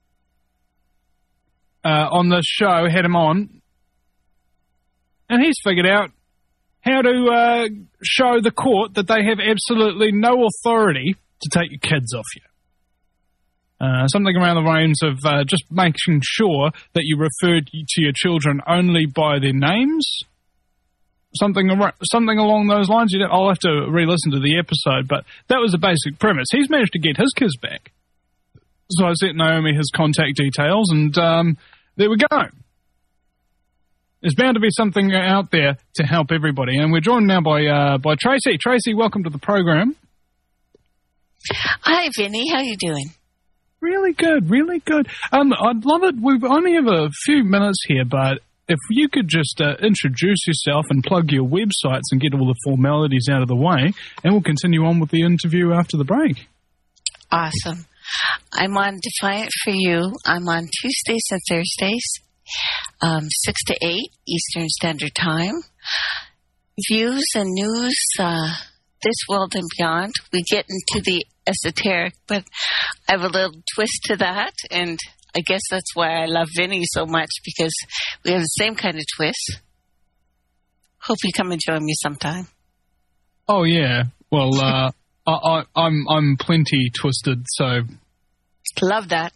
on this show, had him on. And he's figured out how to show the court that they have absolutely no authority to take your kids off you. Something around the lines of just making sure that you refer to your children only by their names. Something along those lines. I'll have to re-listen to the episode, but that was the basic premise. He's managed to get his kids back. So I sent Naomi his contact details, and there we go. There's bound to be something out there to help everybody. And we're joined now by Tracy. Tracy, welcome to the program. Hi, Vinny. How you doing? Really good, really good. I'd love it. We only have a few minutes here, but if you could just introduce yourself and plug your websites and get all the formalities out of the way, and we'll continue on with the interview after the break. Awesome. I'm on Defiant for You. I'm on Tuesdays and Thursdays, 6 to 8 Eastern Standard Time. Views and news, this world and beyond. We get into the esoteric, but I have a little twist to that, and I guess that's why I love Vinny so much, because we have the same kind of twist. Hope you come and join me sometime. Oh yeah. Well, I'm plenty twisted, so. Love that.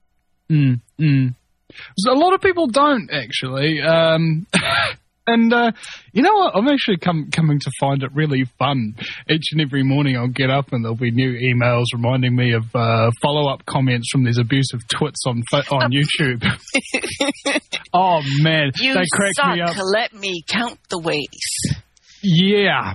So a lot of people don't actually, and you know what? I'm actually coming to find it really fun. Each and every morning, I'll get up and there'll be new emails reminding me of follow-up comments from these abusive twits on YouTube. Oh man, they crack me up. Let me count the ways. Yeah.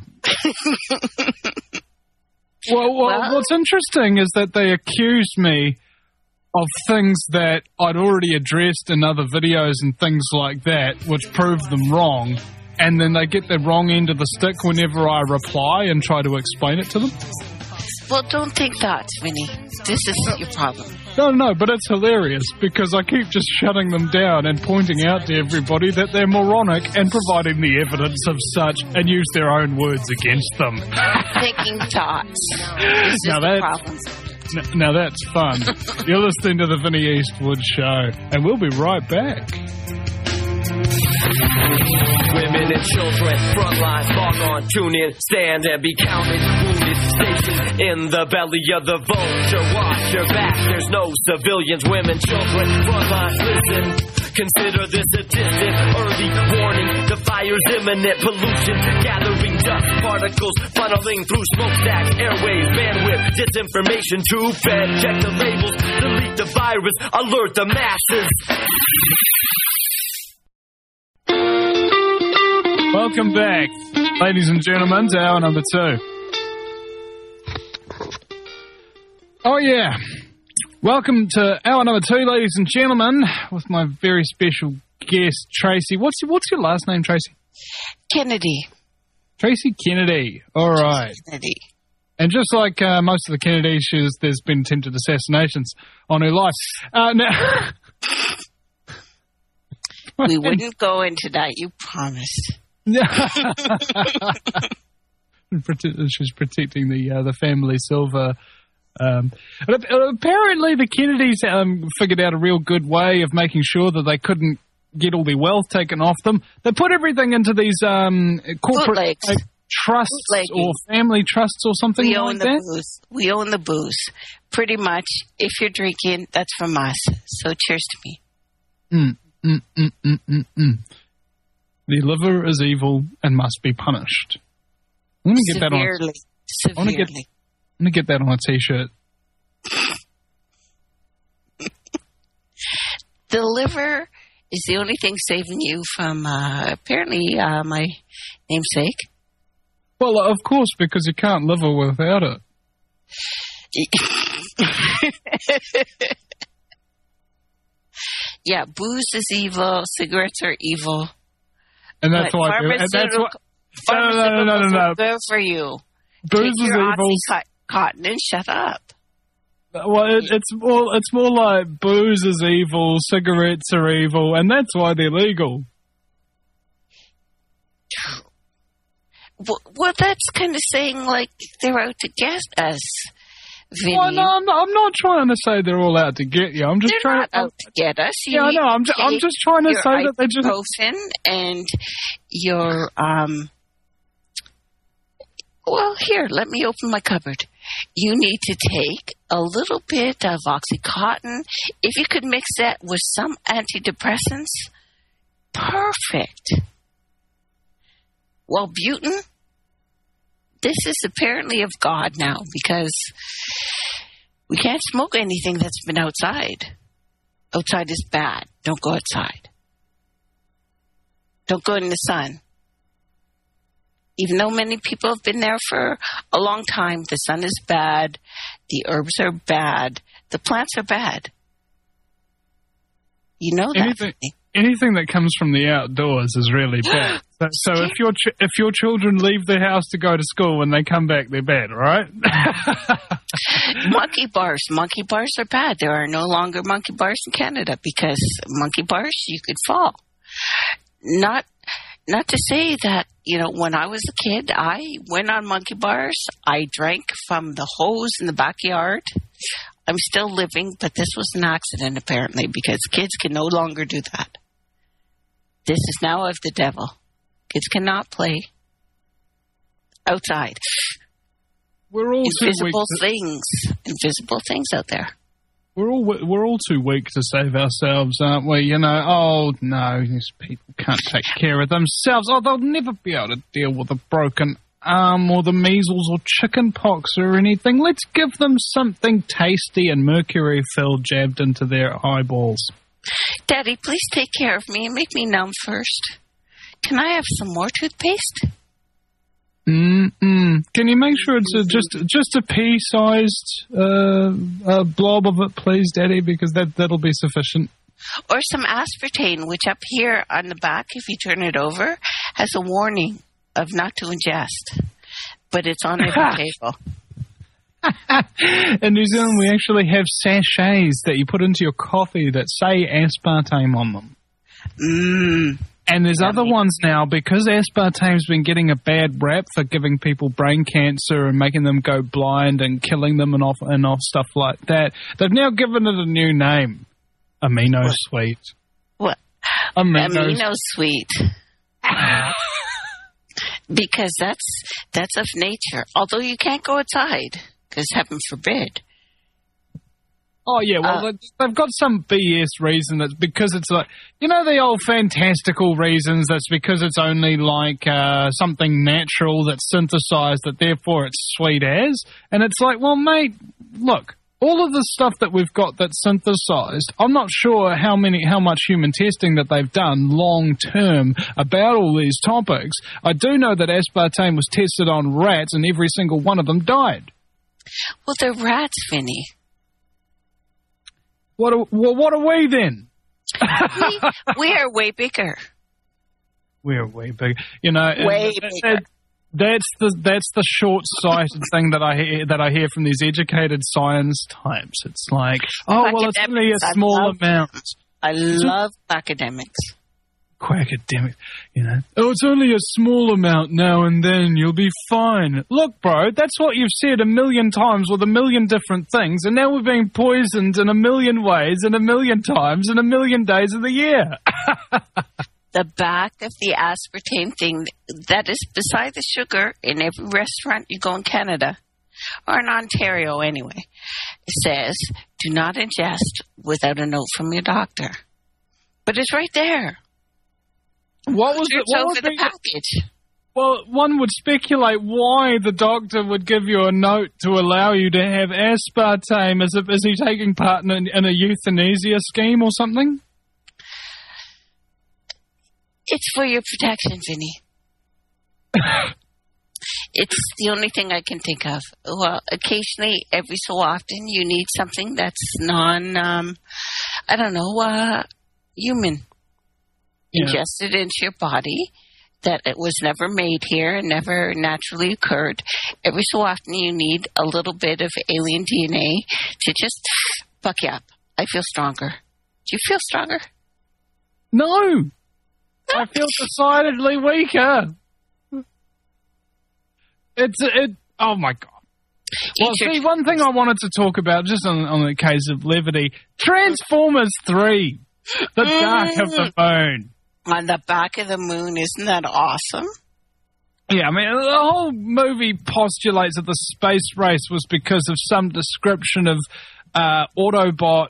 Well, what's interesting is that they accused me of things that I'd already addressed in other videos and things like that, which proved them wrong, and then they get the wrong end of the stick whenever I reply and try to explain it to them. Well, don't think that, Vinny. This is your problem. No, but it's hilarious because I keep just shutting them down and pointing out to everybody that they're moronic and providing the evidence of such and use their own words against them. Thinking thoughts. This is the problem. Now that's fun. You're listening to the Vinny Eastwood Show, and we'll be right back. Women and children, front lines, log on, tune in, stand and be counted. Wounded stations in the belly of the vulture. Watch your back, there's no civilians. Women, children, front lines, listen. Consider this a distant, early warning. The fire's imminent, pollution gathering dust particles, funneling through smokestacks, airwaves, bandwidth, disinformation tube fed. Check the labels, delete the virus, alert the masses. Welcome back, ladies and gentlemen, to hour number 2. Oh yeah. Welcome to hour number 2, ladies and gentlemen, with my very special guest, Tracy. What's your last name, Tracy? Kennedy. Tracy Kennedy. All right. Kennedy. And just like most of the Kennedys, there's been attempted assassinations on her life. Now, we wouldn't go into that, you promised. She's protecting the family silver. Apparently, the Kennedys figured out a real good way of making sure that they couldn't get all their wealth taken off them. They put everything into these corporate trusts or family trusts or something we like own the that. Booze. We own the booze. Pretty much, if you're drinking, that's from us. So cheers to me. The liver is evil and must be punished. I'm going to get that on. Severely. I'm going to get that on a T-shirt. The liver is the only thing saving you from, apparently, my namesake. Well, of course, because you can't live without it. Yeah, booze is evil. Cigarettes are evil. And that's why. No. Good for you. Booze is evil. Cotton and shut up. Well, it's more like booze is evil, cigarettes are evil, and that's why they're legal. Well, that's kind of saying like they're out to get us, Vinny. Well, no, I'm not trying to say they're all out to get you. I'm just they're trying not out to get us. Yeah, I know. I'm just trying to say that they just ibuprofen and your Well, here, let me open my cupboard. You need to take a little bit of OxyContin. If you could mix that with some antidepressants, perfect. Wellbutrin, this is apparently of God now because we can't smoke anything that's been outside. Outside is bad. Don't go outside. Don't go in the sun. Even though many people have been there for a long time, the sun is bad, the herbs are bad, the plants are bad. You know that. Anything that comes from the outdoors is really bad. So if your children leave the house to go to school, when they come back, they're bad, right? Monkey bars are bad. There are no longer monkey bars in Canada because monkey bars, you could fall. Not to say that, when I was a kid, I went on monkey bars. I drank from the hose in the backyard. I'm still living, but this was an accident, apparently, because kids can no longer do that. This is now of the devil. Kids cannot play outside. We're all Invisible things out there. We're all too weak to save ourselves, aren't we? You know, oh no, these people can't take care of themselves. Oh, they'll never be able to deal with a broken arm or the measles or chicken pox or anything. Let's give them something tasty and mercury-filled jabbed into their eyeballs. Daddy, please take care of me and make me numb first. Can I have some more toothpaste? Can you make sure it's just a pea-sized blob of it, please, Daddy? Because that'll be sufficient. Or some aspartame, which up here on the back, if you turn it over, has a warning of not to ingest. But it's on every table. In New Zealand, we actually have sachets that you put into your coffee that say aspartame on them. And there's other ones now, because aspartame's been getting a bad rap for giving people brain cancer and making them go blind and killing them and off stuff like that. They've now given it a new name. Amino sweet. What? Amino sweet. Because that's of nature. Although you can't go outside, because heaven forbid. Oh, yeah, well, they've got some BS reason that's because it's like, you know, the old fantastical reasons that's because it's only like something natural that's synthesized, that therefore it's sweet as. And it's like, well, mate, look, all of the stuff that we've got that's synthesized, I'm not sure how much human testing that they've done long term about all these topics. I do know that aspartame was tested on rats and every single one of them died. Well, they're rats, Vinny. What are we then? We are way bigger. We're way bigger. You know, way bigger. That's the short-sighted thing that I hear from these educated science types. It's like, oh well, it's only a small amount. I love academics. Quackademic, you know. Oh, it's only a small amount now and then. You'll be fine. Look, bro, that's what you've said a million times with a million different things, and now we're being poisoned in a million ways and a million times in a million days of the year. The back of the aspartame thing that is beside the sugar in every restaurant you go in Canada, or in Ontario anyway, says, do not ingest without a note from your doctor. But it's right there. What was it? What over the package? Well, one would speculate why the doctor would give you a note to allow you to have aspartame. Is he taking part in a euthanasia scheme or something? It's for your protection, Vinny. It's the only thing I can think of. Well, occasionally, every so often, you need something that's human. Yeah. Ingested into your body, that it was never made here and never naturally occurred. Every so often you need a little bit of alien DNA to just buck you up. I feel stronger. Do you feel stronger? No. I feel decidedly weaker. Oh my God. Well, see, one thing I wanted to talk about, just on the case of levity, Transformers 3, The Dark of the Moon. On the back of the moon, isn't that awesome? Yeah, I mean, the whole movie postulates that the space race was because of some description of Autobot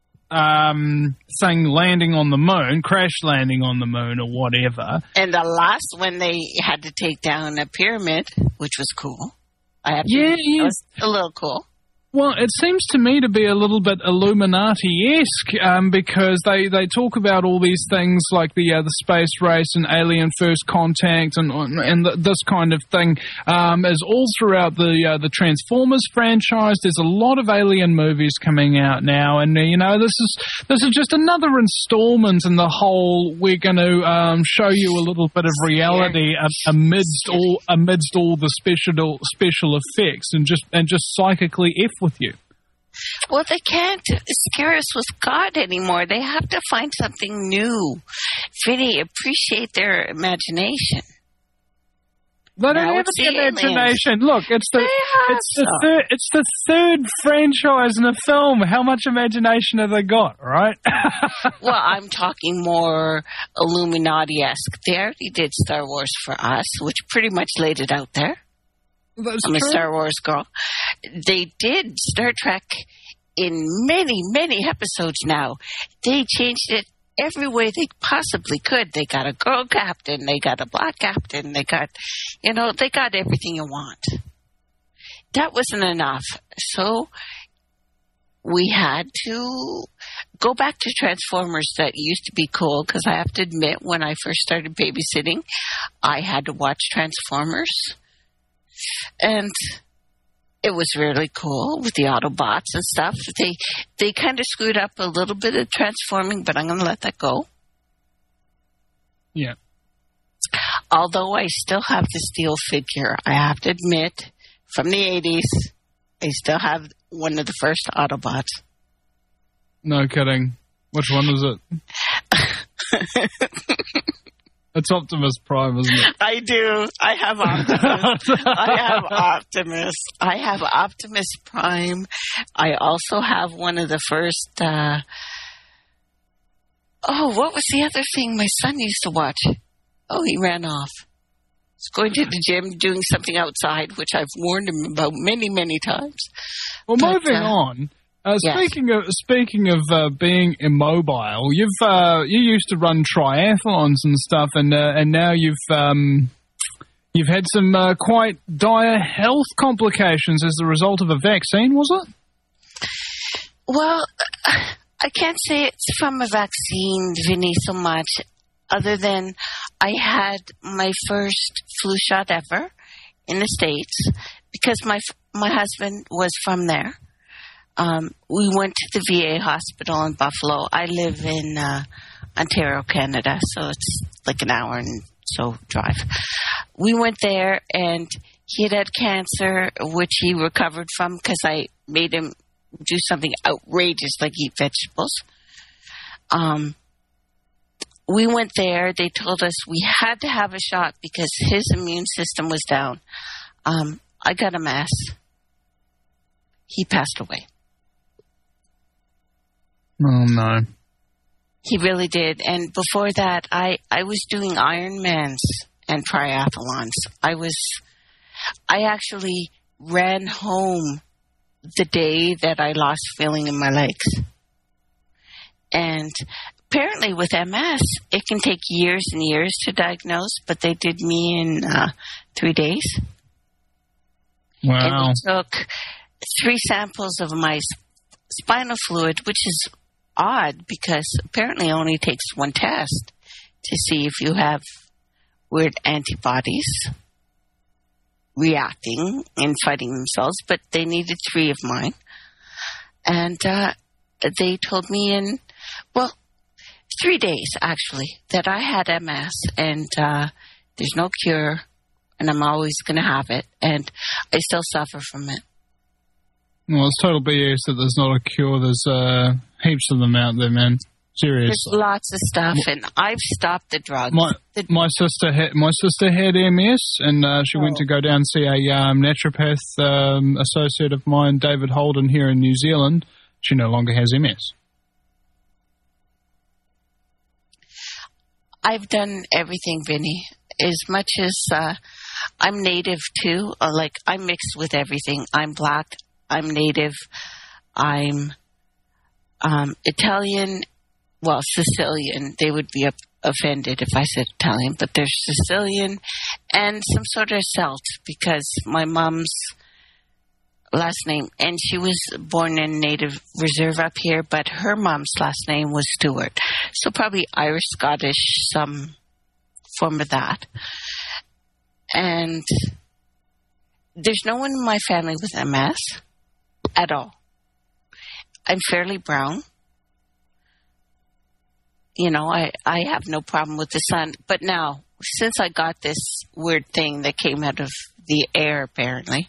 thing landing on the moon, crash landing on the moon or whatever. And the last one, they had to take down a pyramid, which was cool. It was a little cool. Well, it seems to me to be a little bit Illuminati-esque because they talk about all these things like the space race and alien first contact and this kind of thing as all throughout the Transformers franchise. There's a lot of alien movies coming out now, and you know this is just another installment in the whole. We're going to show you a little bit of reality amidst all the special effects and just psychically F with you. Well, they can't scare us with God anymore. They have to find something new. Vinny, appreciate their imagination. They don't have the imagination. Look, it's the third franchise in a film. How much imagination have they got, right? Well, I'm talking more Illuminati-esque. They already did Star Wars for us, which pretty much laid it out there. That's I'm a true. Star Wars girl. They did Star Trek in many, many episodes now. They changed it every way they possibly could. They got a girl captain. They got a black captain. They got, they got everything you want. That wasn't enough. So we had to go back to Transformers that used to be cool, because I have to admit, when I first started babysitting, I had to watch Transformers. And it was really cool with the Autobots and stuff. They kind of screwed up a little bit of transforming, but I'm going to let that go. Yeah. Although I still have the steel figure, I have to admit, from the 80s, I still have one of the first Autobots. No kidding. Which one was it? It's Optimus Prime, isn't it? I do. I have Optimus. I have Optimus Prime. I also have one of the first... what was the other thing my son used to watch? Oh, he ran off. He's going to the gym, doing something outside, which I've warned him about many, many times. Well, moving on. Yes. Speaking of being immobile, you used to run triathlons and stuff, and now you've had some quite dire health complications as a result of a vaccine, was it? Well, I can't say it's from a vaccine, Vinny, so much, other than I had my first flu shot ever in the States, because my husband was from there. We went to the VA hospital in Buffalo. I live in Ontario, Canada, so it's like an hour and so drive. We went there, and he had cancer, which he recovered from because I made him do something outrageous, like eat vegetables. We went there. They told us we had to have a shot because his immune system was down. I got MS. He passed away. Oh, no. He really did. And before that, I was doing Ironmans and triathlons. I actually ran home the day that I lost feeling in my legs. And apparently with MS, it can take years and years to diagnose, but they did me in 3 days. Wow. And they took 3 samples of my spinal fluid, which is odd because apparently it only takes 1 test to see if you have weird antibodies reacting and fighting themselves, but they needed 3 of mine. And they told me in, 3 days actually, that I had MS and there's no cure and I'm always going to have it, and I still suffer from it. Well, it's total BS that there's not a cure. There's heaps of them out there, man. Seriously. There's lots of stuff, and I've stopped the drugs. My sister had MS, and she went to go down and see a naturopath associate of mine, David Holden, here in New Zealand. She no longer has MS. I've done everything, Vinny. As much as I'm native too, like I'm mixed with everything. I'm black. I'm native. I'm Italian. Well, Sicilian. They would be offended if I said Italian, but they're Sicilian and some sort of Celt because my mom's last name, and she was born in Native Reserve up here, but her mom's last name was Stewart. So probably Irish, Scottish, some form of that. And there's no one in my family with MS at all. I'm fairly brown. You know, I have no problem with the sun. But now, since I got this weird thing that came out of the air, apparently,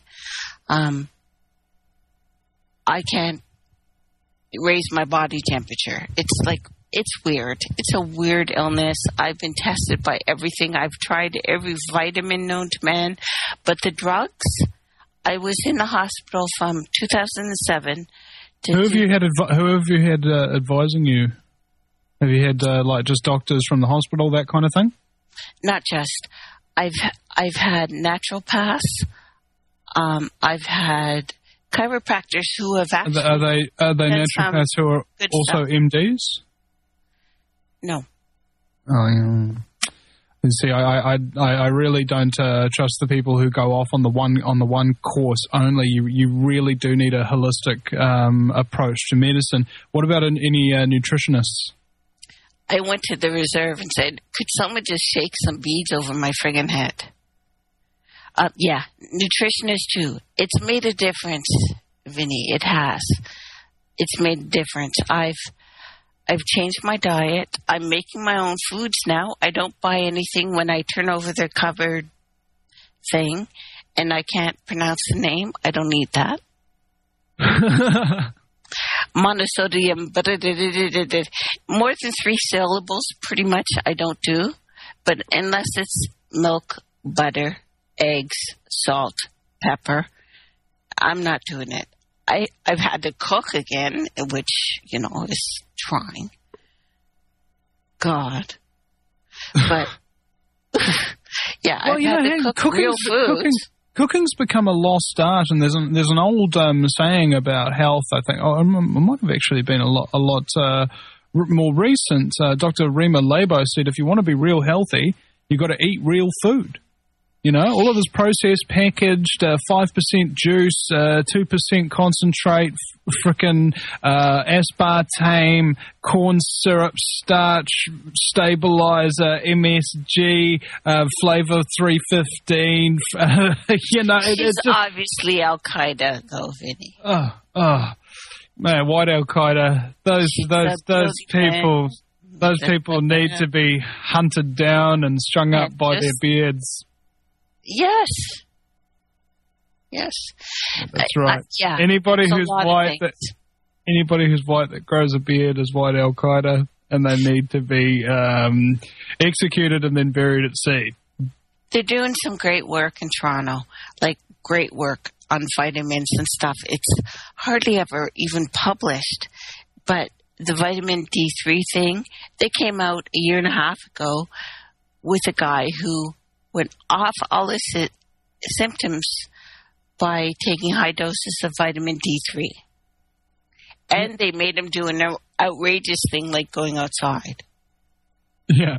I can't raise my body temperature. It's weird. It's a weird illness. I've been tested by everything. I've tried every vitamin known to man. But the drugs, I was in the hospital from 2007 to... Who have you had advising you? Have you had just doctors from the hospital, that kind of thing? Not just. I've had naturopaths. I've had chiropractors who have actually... Are they naturopaths who are also MDs? No. Oh, yeah. See, I really don't trust the people who go off on the one course only. You really do need a holistic approach to medicine. What about any nutritionists? I went to the reserve and said, could someone just shake some beads over my friggin' head? Yeah, nutritionists too. It's made a difference, Vinny. It has. It's made a difference. I've changed my diet. I'm making my own foods now. I don't buy anything when I turn over their covered thing and I can't pronounce the name. I don't need that. Monosodium, more than 3 syllables, pretty much I don't do. But unless it's milk, butter, eggs, salt, pepper, I'm not doing it. I've had to cook again, which, is trying. God. But, yeah, well, I've had to cook real foods. Cooking's become a lost art, and there's an old saying about health. I think it might have actually been a lot more recent. Dr. Rima Labo said, if you want to be real healthy, you've got to eat real food. All of this processed, packaged, 5% juice, 2% concentrate, frickin' aspartame, corn syrup, starch, stabilizer, MSG, flavor 315. It's obviously Al Qaeda, though, Vinny. Oh, man, white Al Qaeda. Those people. Those people need to be hunted down and strung up by their beards. Yes. That's right. Yeah. Anybody who's white that grows a beard is white Al Qaeda, and they need to be executed and then buried at sea. They're doing some great work in Toronto, great work on vitamins and stuff. It's hardly ever even published, but the vitamin D3 thing, they came out a year and a half ago with a guy who went off all his symptoms by taking high doses of vitamin D3. And they made him do an outrageous thing like going outside. Yeah.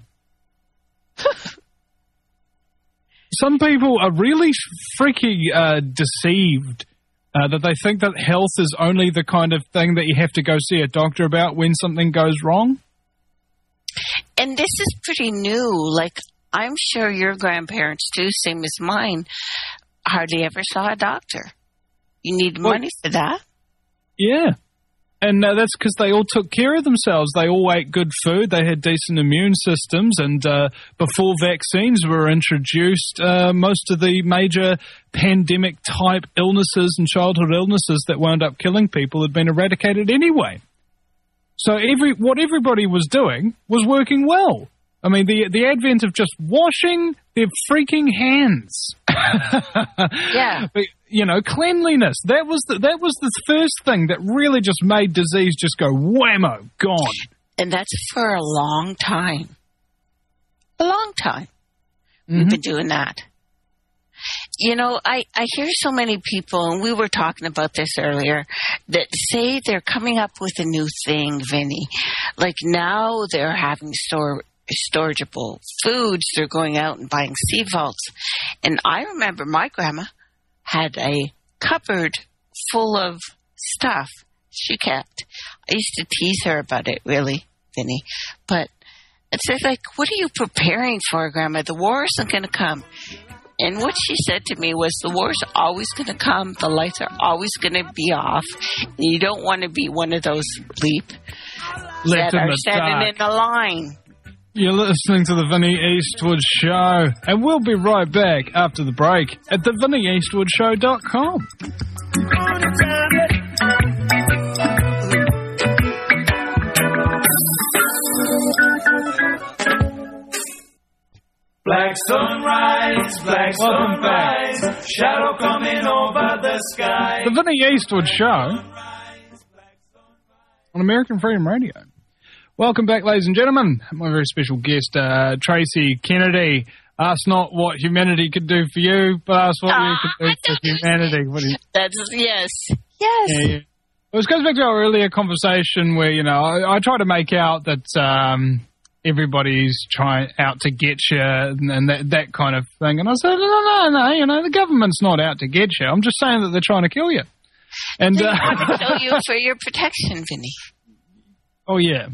Some people are really freaky deceived that they think that health is only the kind of thing that you have to go see a doctor about when something goes wrong. And this is pretty new. I'm sure your grandparents, too, same as mine, hardly ever saw a doctor. You need money for that. Yeah. And that's because they all took care of themselves. They all ate good food. They had decent immune systems. And before vaccines were introduced, most of the major pandemic-type illnesses and childhood illnesses that wound up killing people had been eradicated anyway. So what everybody was doing was working well. I mean, the advent of just washing their freaking hands. Yeah. But, cleanliness. That was the first thing that really just made disease just go whammo, gone. And that's for a long time. A long time. Mm-hmm. We've been doing that. I hear so many people, and we were talking about this earlier, that say they're coming up with a new thing, Vinny. Now they're having storageable foods. They're going out and buying sea vaults. And I remember my grandma had a cupboard full of stuff she kept. I used to tease her about it, really, Vinny. But it says, what are you preparing for, Grandma? The war isn't going to come. And what she said to me was, the war's always going to come. The lights are always going to be off. And you don't want to be one of those bleep that are standing in the line. You're listening to the Vinny Eastwood Show, and we'll be right back after the break at thevinnieeastwoodshow.com. Black sunrise, black sunrise, shadow coming over the sky. The Vinnie Eastwood Show on American Freedom Radio. Welcome back, ladies and gentlemen. My very special guest, Tracy Kennedy, ask not what humanity could do for you, but ask what you could do for humanity. That's yes. Yeah. Well, this goes back to our earlier conversation where, I try to make out that everybody's trying out to get you and that kind of thing. And I said, no, the government's not out to get you. I'm just saying that they're trying to kill you. And they want to kill you for your protection, Vinny. Oh, yeah.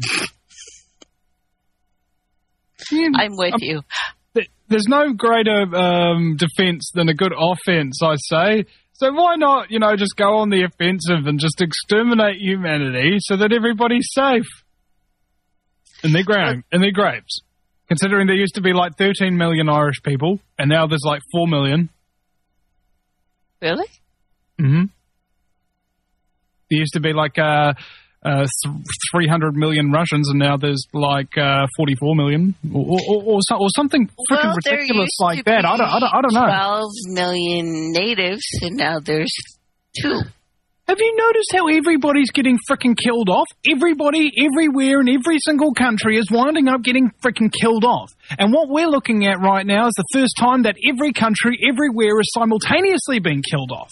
I'm with you. There's no greater defense than a good offense, I say. So why not, just go on the offensive and just exterminate humanity so that everybody's safe in their graves? Considering there used to be like 13 million Irish people, and now there's like 4 million. Really? Mm-hmm. There used to be like 300 million Russians, and now there's like 44 million, or something freaking ridiculous like that. I don't know. 12 million natives, and now there's 2. Have you noticed how everybody's getting freaking killed off? Everybody, everywhere, in every single country is winding up getting freaking killed off. And what we're looking at right now is the first time that every country, everywhere, is simultaneously being killed off.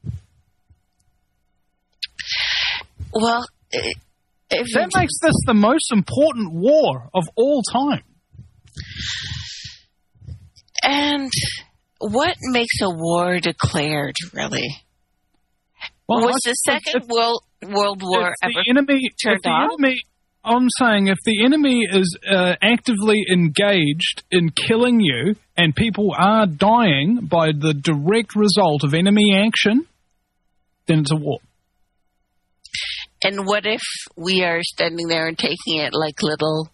Well, that makes this the most important war of all time. And what makes a war declared, really? Well, was the Second World War ever turned off? I'm saying if the enemy is actively engaged in killing you and people are dying by the direct result of enemy action, then it's a war. And what if we are standing there and taking it like little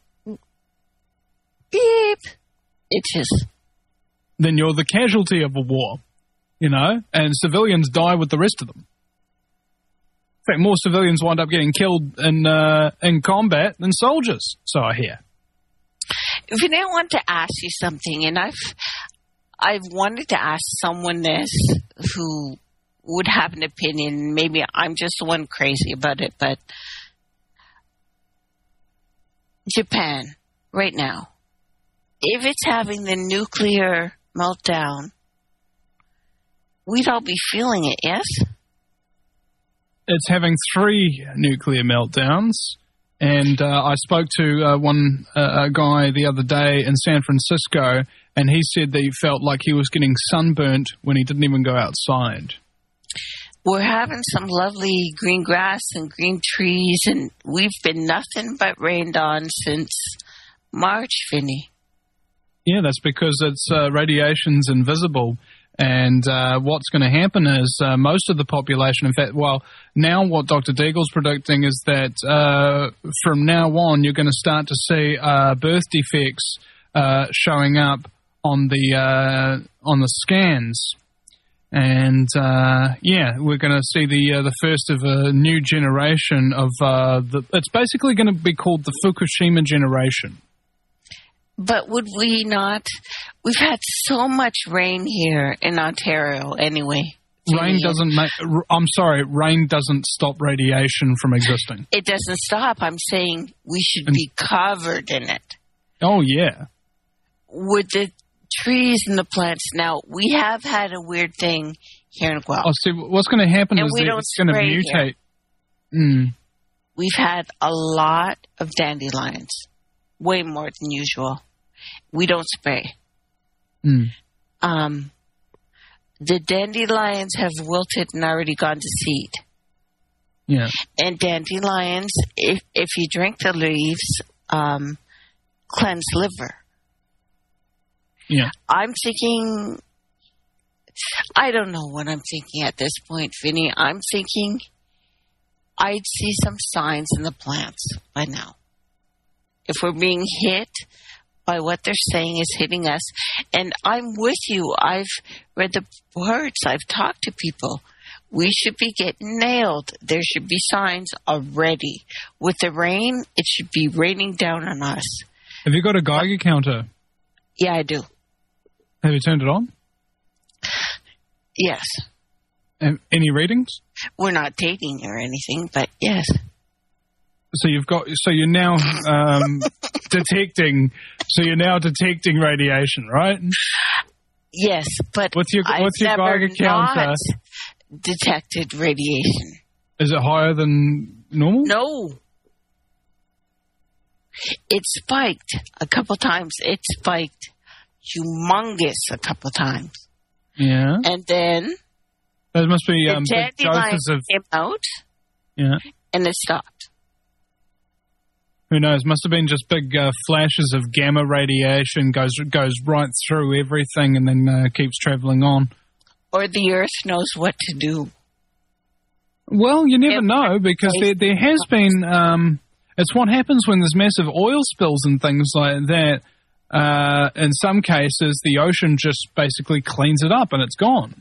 beep itches? Then you're the casualty of a war, and civilians die with the rest of them. In fact, more civilians wind up getting killed in combat than soldiers, so I hear. Vinny, I want to ask you something, and I've wanted to ask someone this who would have an opinion. Maybe I'm just the one crazy about it, but Japan, right now, if it's having the nuclear meltdown, we'd all be feeling it, yes? It's having 3 nuclear meltdowns, and I spoke to one guy the other day in San Francisco, and he said that he felt like he was getting sunburnt when he didn't even go outside. We're having some lovely green grass and green trees, and we've been nothing but rained on since March, Vinny. Yeah, that's because it's radiation's invisible. And what's going to happen is most of the population, in fact, now what Dr. Deagle's predicting is that from now on you're going to start to see birth defects showing up on the scans. And, we're going to see the first of a new generation of it's basically going to be called the Fukushima generation. But would we not? We've had so much rain here in Ontario anyway. Rain doesn't stop radiation from existing. It doesn't stop. I'm saying we should be covered in it. Oh, yeah. With the trees and the plants. Now, we have had a weird thing here in Guelph. Oh, see, what's going to happen is it's going to mutate. We've had a lot of dandelions. Way more than usual. We don't spray. The dandelions have wilted and already gone to seed. Yeah. And dandelions, if you drink the leaves, cleanse liver. Yeah. I'm thinking, I don't know what I'm thinking at this point, Vinny. I'm thinking I'd see some signs in the plants by now. If we're being hit by what they're saying is hitting us. And I'm with you. I've read the words. I've talked to people. We should be getting nailed. There should be signs already. With the rain, it should be raining down on us. Have you got a Geiger counter? Yeah, I do. Have you turned it on? Yes. Any readings? We're not dating or anything, but yes. So you're now detecting radiation, right? Yes, but what's your Geiger counter? Not detected radiation. Is it higher than normal? No. It spiked a couple times. It spiked humongous a couple times. Yeah. And then there must be the big doses of came out. Yeah. And it stopped. Who knows? Must have been just big flashes of gamma radiation goes right through everything and then keeps traveling on. Or the Earth knows what to do. Well, you never know, because there has been... it's what happens when there's massive oil spills and things like that. In some cases, the ocean just basically cleans it up and it's gone.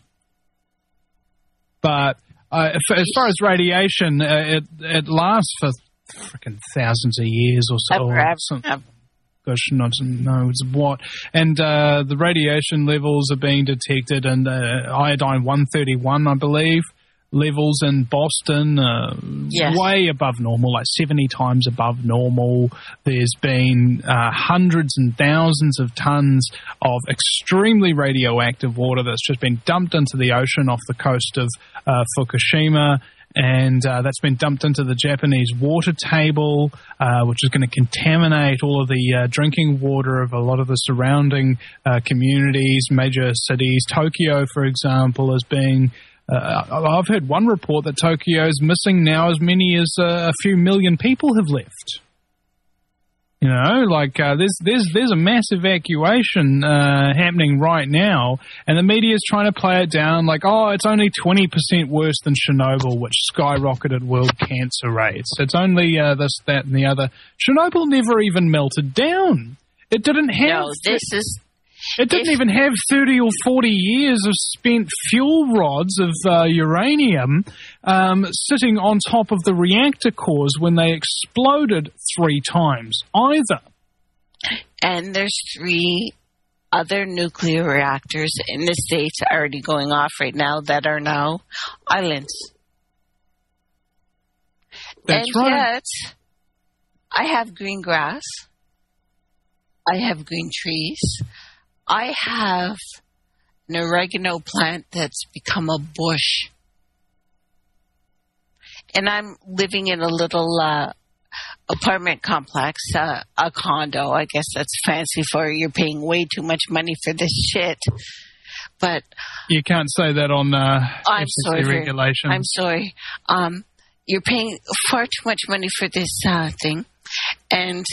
But as far as radiation, it lasts for freaking thousands of years or so. Gosh, not knows what. And the radiation levels are being detected in iodine 131, I believe. Levels in Boston, way above normal, like 70 times above normal. There's been hundreds and thousands of tons of extremely radioactive water that's just been dumped into the ocean off the coast of Fukushima. And that's been dumped into the Japanese water table, which is going to contaminate all of the drinking water of a lot of the surrounding communities, major cities. Tokyo, for example, is being... I've heard one report that Tokyo is missing now as many as a few million people have left. You know, like there's a mass evacuation happening right now, and the media is trying to play it down like, oh, it's only 20% worse than Chernobyl, which skyrocketed world cancer rates. It's only this, that, and the other. Chernobyl never even melted down. It didn't have... It didn't even have 30 or 40 years of spent fuel rods of uranium sitting on top of the reactor cores when they exploded 3 times either. And there's 3 other nuclear reactors in the States already going off right now that are now islands. That's right. Yet, I have green grass. I have green trees. I have an oregano plant that's become a bush. And I'm living in a little apartment complex, a condo. I guess that's fancy for you're paying way too much money for this shit. But you can't say that on FCC regulations. I'm sorry. You're paying far too much money for this thing. And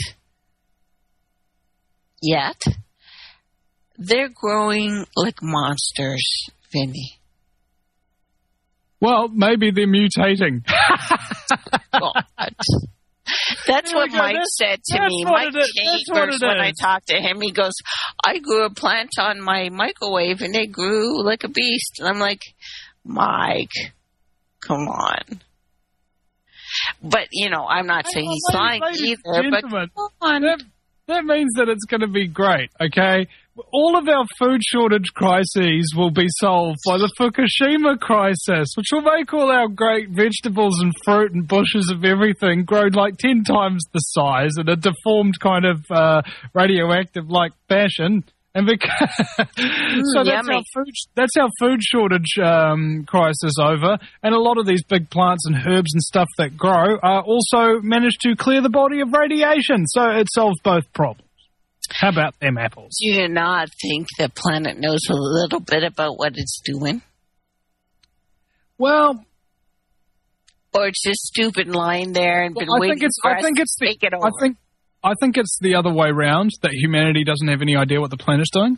yet... they're growing like monsters, Vinny. Well, maybe they're mutating. God. That's what Mike said to me. Mike Chambers, when I talked to him, he goes, I grew a plant on my microwave and it grew like a beast. And I'm like, Mike, come on. But, you know, I'm not saying he's lying either, but come on. That means that it's going to be great, okay? All of our food shortage crises will be solved by the Fukushima crisis, which will make all our great vegetables and fruit and bushes of everything grow like 10 times the size in a deformed kind of radioactive-like fashion. And so that's our food shortage crisis over. And a lot of these big plants and herbs and stuff that grow also manage to clear the body of radiation. So it solves both problems. How about them apples? Do you not think the planet knows a little bit about what it's doing? Well... or it's just stupid lying there and been waiting for us to take it over. I think it's the other way round, that humanity doesn't have any idea what the planet's doing.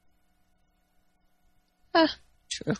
True.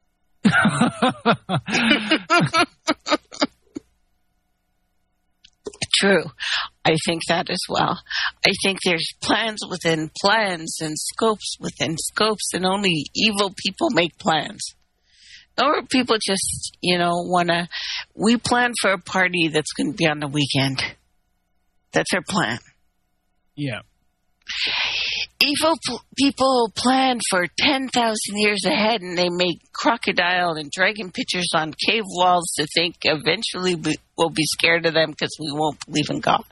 True. I think that as well. I think there's plans within plans and scopes within scopes, and only evil people make plans. Or people just, want to... we plan for a party that's going to be on the weekend. That's our plan. Yeah. Evil people plan for 10,000 years ahead, and they make crocodile and dragon pictures on cave walls to think eventually we'll be scared of them because we won't believe in God.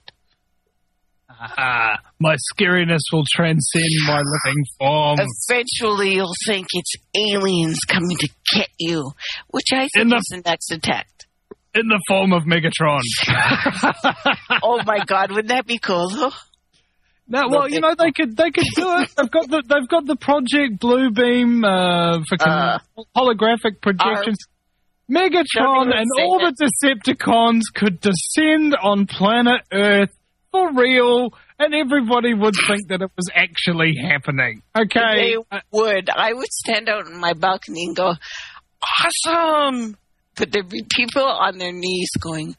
My scariness will transcend my living form. Eventually you'll think it's aliens coming to get you, which I think is the next attack. In the form of Megatron. Oh my God, wouldn't that be cool though? No, well, you know, they could do it. They've got the Project Bluebeam for holographic projections. Megatron and all the Decepticons could descend on planet Earth for real, and everybody would think that it was actually happening. Okay, they would. I would stand out on my balcony and go, "Awesome!" But there'd be people on their knees going,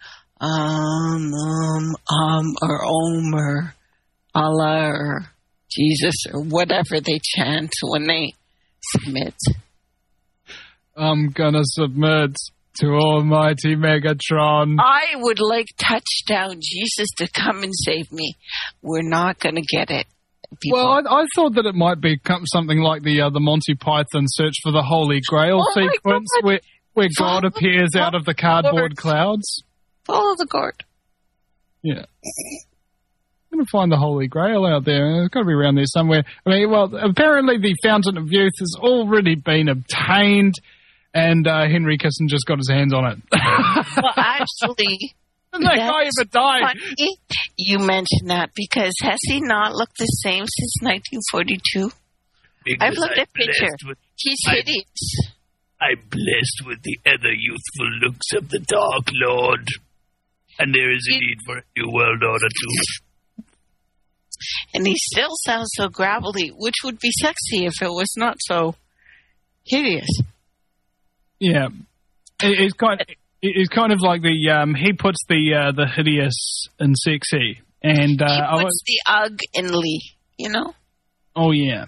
or or Allah, or Jesus, or whatever they chant when they submit. I'm gonna submit to Almighty Megatron. I would like Touchdown Jesus to come and save me. We're not gonna get it. People. Well, I thought that it might be something like the Monty Python Search for the Holy Grail sequence, where God appears out of the cardboard clouds. Follow the God. Yeah. I'm going to find the Holy Grail out there. It's got to be around there somewhere. I mean, well, apparently the Fountain of Youth has already been obtained, and Henry Kissinger's got his hands on it. Well, actually... That guy ever died? Funny you mentioned that, because has he not looked the same since 1942? I've looked at picture. He's hideous. I'm blessed with the ever youthful looks of the Dark Lord, and there is a need for a new world order too. And he still sounds so gravelly, which would be sexy if it was not so hideous. Yeah, it's kind of like he puts the hideous in sexy, and he puts the ugh in Lee, you know. Oh yeah.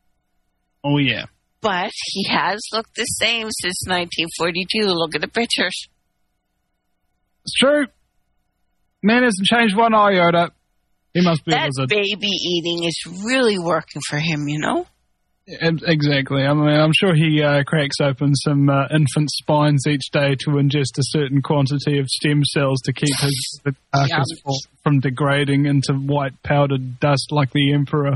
But he has looked the same since 1942. Look at the pictures. It's true. Man hasn't changed one iota. He must be a wizard. Baby eating is really working for him, you know? Exactly. I mean, I'm sure he cracks open some infant spines each day to ingest a certain quantity of stem cells to keep his carcass from degrading into white powdered dust like the Emperor.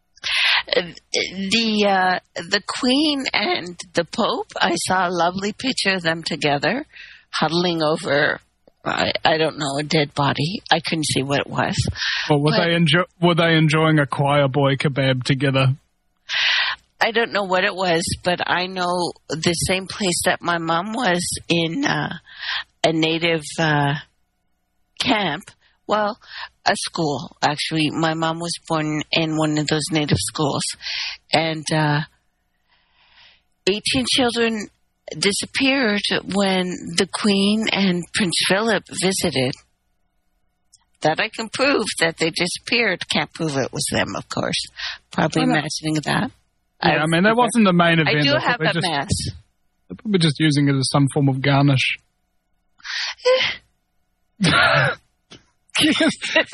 The Queen and the Pope, I saw a lovely picture of them together, huddling over... I don't know, a dead body. I couldn't see what it was. Well, were they enjoying a choir boy kebab together? I don't know what it was, but I know the same place that my mom was in a native camp. Well, a school, actually. My mom was born in one of those native schools. And 18 children disappeared when the Queen and Prince Philip visited. That I can prove that they disappeared. Can't prove it was them, of course. Probably imagining that. Yeah, I mean, that wasn't the main event. I do have a mess. They're probably just using it as some form of garnish. Because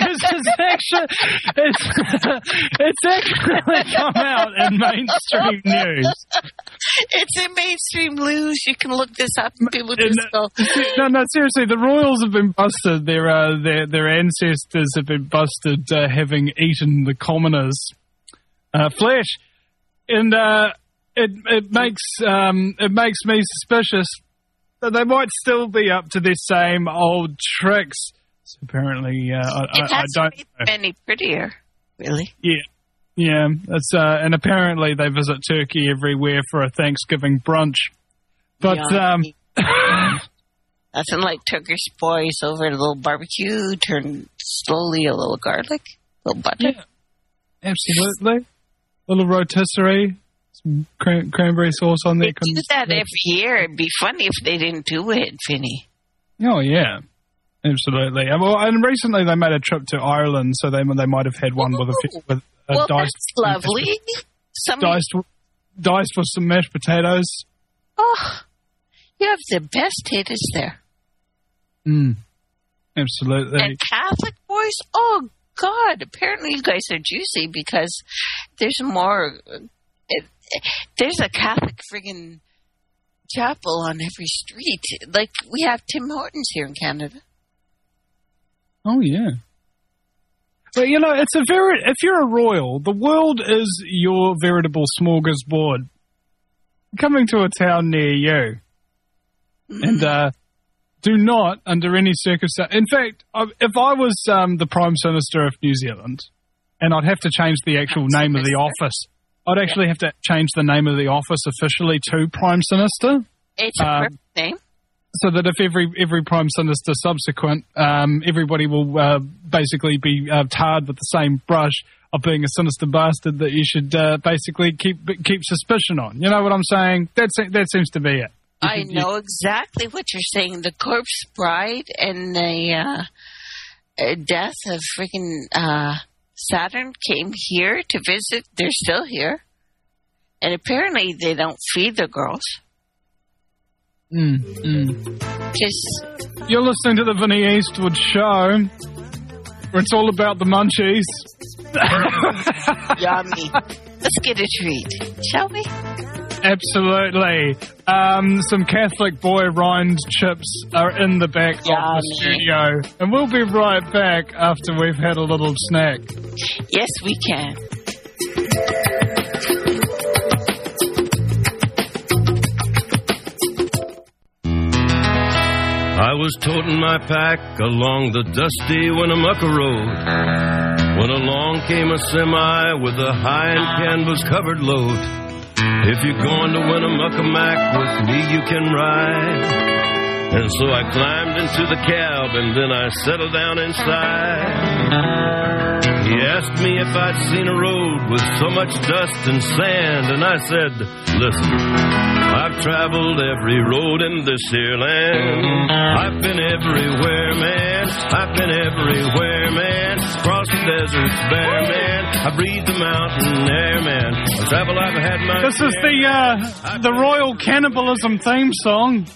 it's actually come out in mainstream news. It's in mainstream news. You can look this up and people just go. No, seriously, the royals have been busted. Their ancestors have been busted having eaten the commoners' flesh, and it makes me suspicious that they might still be up to their same old tricks. So apparently, I don't made them any prettier, really. Yeah. That's and apparently they visit Turkey everywhere for a Thanksgiving brunch. But nothing like Turkish boys over at a little barbecue, turn slowly a little garlic, a little butter. Yeah, absolutely. A little rotisserie, some cranberry sauce on there. They do that every year. It'd be funny if they didn't do it, Vinny. Oh yeah. Absolutely. Well, and recently they made a trip to Ireland, so they might have had one with well, diced. That's lovely. Diced with some mashed potatoes. Oh, you have the best taters there. Absolutely. And Catholic boys. Oh God! Apparently you guys are juicy because there's more. There's a Catholic friggin' chapel on every street. Like, we have Tim Hortons here in Canada. Oh, yeah. But, you know, if you're a royal, the world is your veritable smorgasbord coming to a town near you. And do not, under any circumstance... In fact, if I was the Prime Minister of New Zealand, and I'd have to change the actual name of the office... I'd actually have to change the name of the office officially to Prime Minister. It's a perfect name. So that if every Prime Minister subsequent, everybody will basically be tarred with the same brush of being a sinister bastard that you should basically keep suspicion on. You know what I'm saying? That seems to be it. I know exactly what you're saying. The corpse bride and the death of freaking... Saturn came here to visit. They're still here. And apparently they don't feed the girls. You're listening to the Vinnie Eastwood Show, where it's all about the munchies. Yummy. Let's get a treat, shall we? Absolutely. Some Catholic boy rind chips are in the back of the studio. And we'll be right back after we've had a little snack. Yes, we can. I was toting my pack along the dusty Winnemucca Road when along came a semi with a high and canvas-covered load. If you're going to Winnemucca Mac with me, you can ride. And so I climbed into the cab and then I settled down inside. He asked me if I'd seen a road with so much dust and sand, and I said, listen, I've traveled every road in this here land. I've been everywhere, man. I've been everywhere, man. Across the deserts bare, man. I breathe the mountain air, man. I travel, I've had my This is the Royal Cannibalism theme song.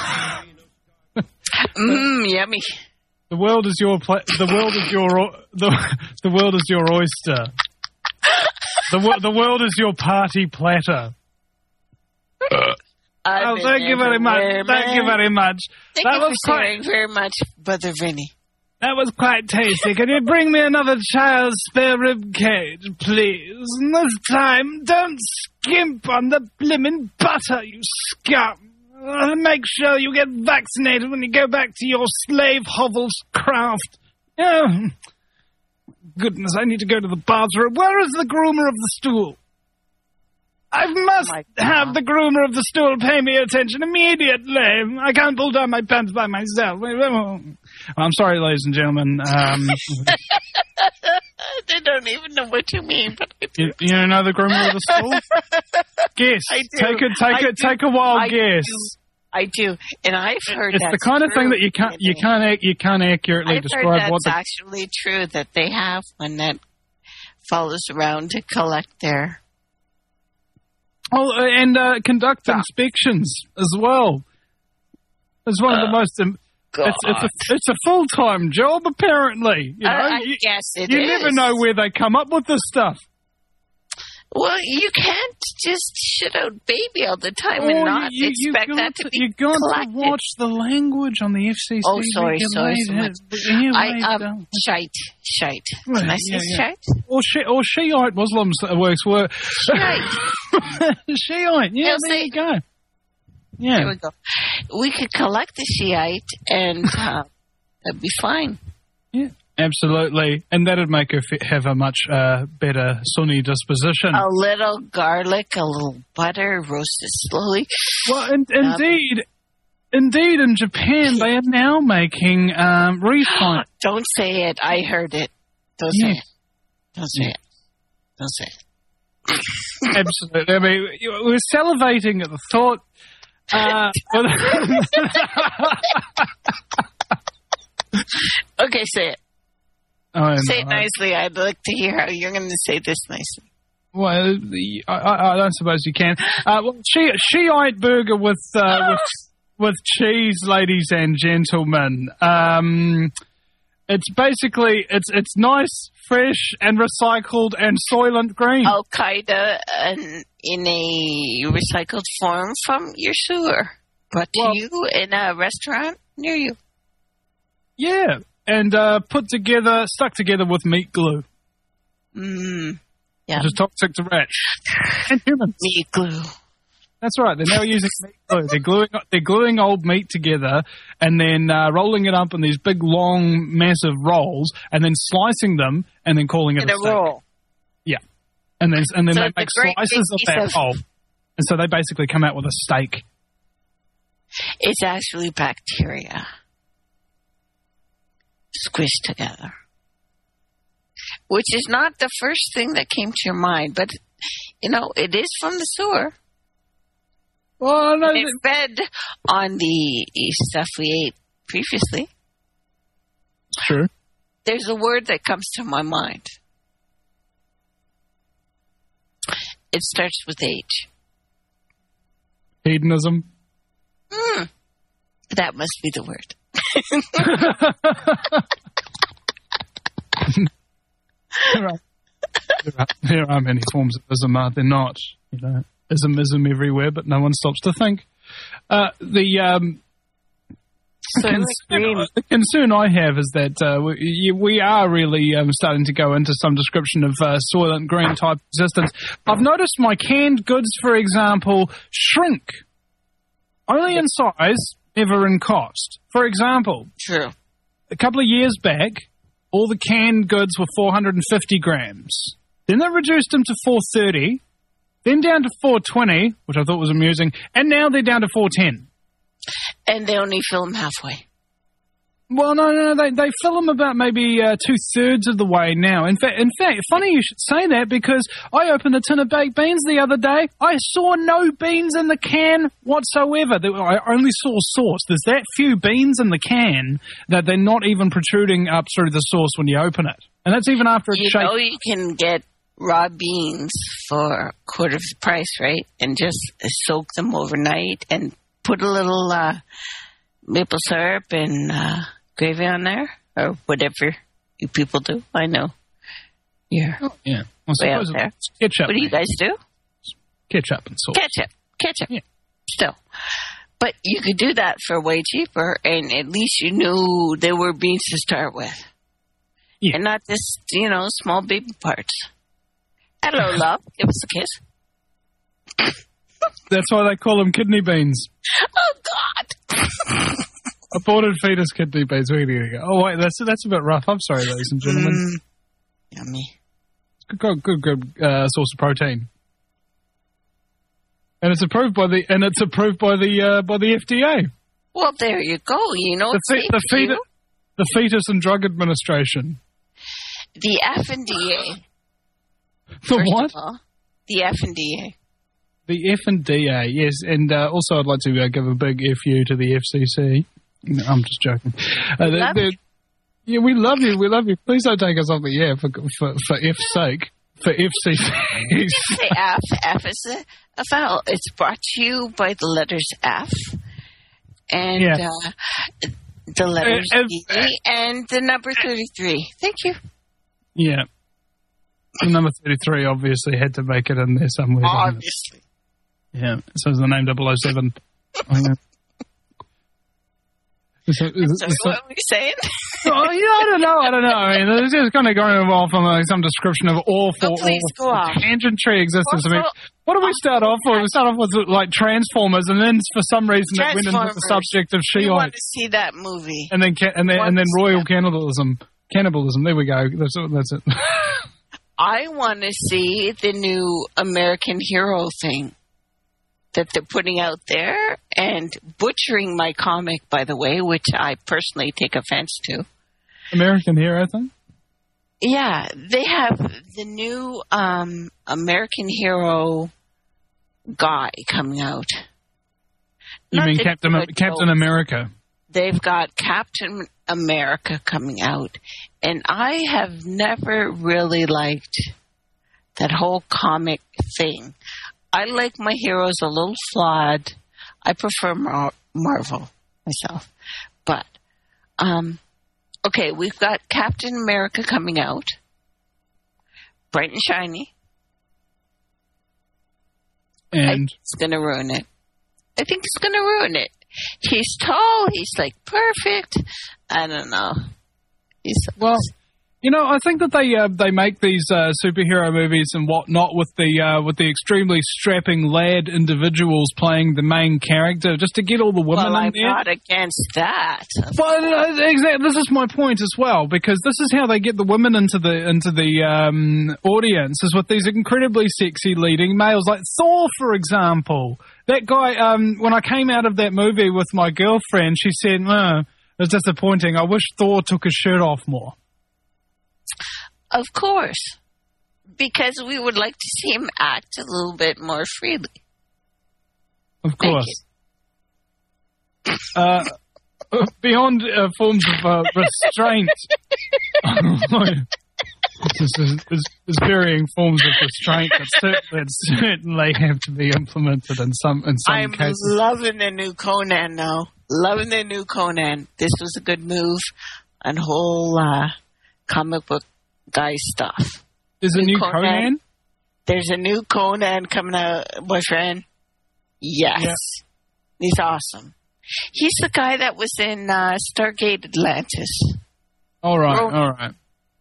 Yummy. The world is your the world is your the world is your oyster. The world is your party platter. Thank you very much. Thank you very much. Thank you for sharing very much, Brother Vinny. That was quite tasty. Can you bring me another child's spare rib cage, please? And this time, don't skimp on the blimmin' butter, you scum. Make sure you get vaccinated when you go back to your slave hovel's craft. Oh, goodness, I need to go to the bathroom. Where is the groomer of the stool? I must have the groomer of the stool pay me attention immediately. I can't pull down my pants by myself. I'm sorry, ladies and gentlemen. They don't even know what you mean. But you know the groomer of the stool? Guess. I do. Take a wild guess. I do, and I've heard it's that's the kind of true. thing that you can't accurately describe. That's actually true that they have one that follows around to collect their. Oh, and conduct inspections as well. It's one of the most. It's a full-time job, apparently. You know, I guess it is. You never know where they come up with this stuff. Well, you can't just shit out baby all the time and not expect that to be You've got collected. to watch the language on the FCC. Oh, sorry. Shite. Well, Can I say shite? Or Shiite Muslims works were. Shite. Shiite, yeah, there you go. Yeah. There we go. We could collect the Shiite and that'd be fine. Yeah. Absolutely, and that'd make her have a much better Sunni disposition. A little garlic, a little butter, roasted slowly. Well, indeed, in Japan, they are now making refined. Don't say it. I heard it. Don't say it. Don't say it. Don't say it. Absolutely. I mean, we're salivating at the thought. Okay, say it. Say it no. nicely. I'd like to hear how you're going to say this nicely. Well, I don't suppose you can. Shiite burger with cheese, ladies and gentlemen. It's basically, it's nice, fresh, and recycled and Soylent Green. Al-Qaeda in a recycled form from your sewer. Brought to you in a restaurant near you. Yeah, and stuck together with meat glue. Yeah. Which is toxic to rats and humans. Meat glue. That's right. They're now using meat glue. They're gluing old meat together and then rolling it up in these big, long, massive rolls, and then slicing them and then calling it a steak. Roll. Yeah, and then So they make slices of that roll, and so they basically come out with a steak. It's actually bacteria squished together, which is not the first thing that came to your mind, but it is from the sewer. Well, no, It fed on the stuff we ate previously. True. There's a word that comes to my mind. It starts with H. Hedonism. That must be the word. There are many forms of ism, are there not? Ism everywhere, but no one stops to think. The concern I have is that we are really starting to go into some description of Soylent Green type existence. I've noticed my canned goods, for example, shrink. Only in size, never in cost. For example, True. a couple of years back, all the canned goods were 450 grams. Then they reduced them to 430, then down to 420, which I thought was amusing, and now they're down to 410. And they only fill them halfway. Well, no, they fill them about maybe 2/3 of the way now. In fact, funny you should say that, because I opened a tin of baked beans the other day. I saw no beans in the can whatsoever. I only saw sauce. There's that few beans in the can that they're not even protruding up through the sauce when you open it. And that's even after it's shaken. You can get raw beans for a quarter of the price, right? And just soak them overnight and put a little maple syrup and gravy on there, or whatever you people do. I know you're yeah. Well, way out there. Ketchup. What do you guys do? Ketchup and sauce. Ketchup. Yeah. Still. But you could do that for way cheaper, and at least you knew there were beans to start with. Yeah. And not just, small baby parts. Hello, love. Give us a kiss. That's why they call them kidney beans. Oh, God. Aborted fetus kidney beans. Where do you go? Oh, wait, that's a bit rough. I'm sorry, ladies and gentlemen. Yummy. Good source of protein. And it's approved by the FDA. Well, there you go. The Fetus and Drug Administration. The F&DA. The what? The F&DA. The F&DA, yes. And also I'd like to give a big FU to the FCC. No, I'm just joking. Yeah, we love you. We love you. Please don't take us off the air for F's sake. For FCC's Say F. F is a vowel. It's brought to you by the letters F and the letters E and the number 33. Thank you. Yeah. The number 33 obviously had to make it in there somewhere. Obviously. Yeah. So it's the name 007. So what were you saying? I don't know. I mean, it's just kind of going off on some description of awful, tangentry existence. I mean, what do we start off with? We start off with like Transformers, and then for some reason it went into the subject of She-Hulk. You want to see that movie? And then royal cannibalism. There we go. That's it. I want to see the new American Hero thing that they're putting out there and butchering my comic, by the way, which I personally take offense to. American Hero thing? Yeah, they have the new American Hero guy coming out. You mean Captain America? They've got Captain America coming out, and I have never really liked that whole comic thing. I like my heroes a little flawed. I prefer Marvel myself. But Okay, we've got Captain America coming out. Bright and shiny. And it's going to ruin it. I think it's going to ruin it. He's tall. He's like perfect. I don't know. Well, you know, I think that they make these superhero movies and whatnot with the extremely strapping lad individuals playing the main character just to get all the women in there. I'm not against that. Well, exactly. This is my point as well, because this is how they get the women into the audience, is with these incredibly sexy leading males, like Thor, for example. That guy, when I came out of that movie with my girlfriend, she said, it was disappointing. I wish Thor took his shirt off more. Of course. Because we would like to see him act a little bit more freely. Of course. Beyond forms of restraint, there's varying forms of restraint that certainly have to be implemented in some cases. I'm loving the new Conan now. Loving the new Conan. This was a good move on whole comic book guy stuff. There's a new Conan? There's a new Conan coming out, boyfriend. Yes. Yeah. He's awesome. He's the guy that was in Stargate Atlantis. All right.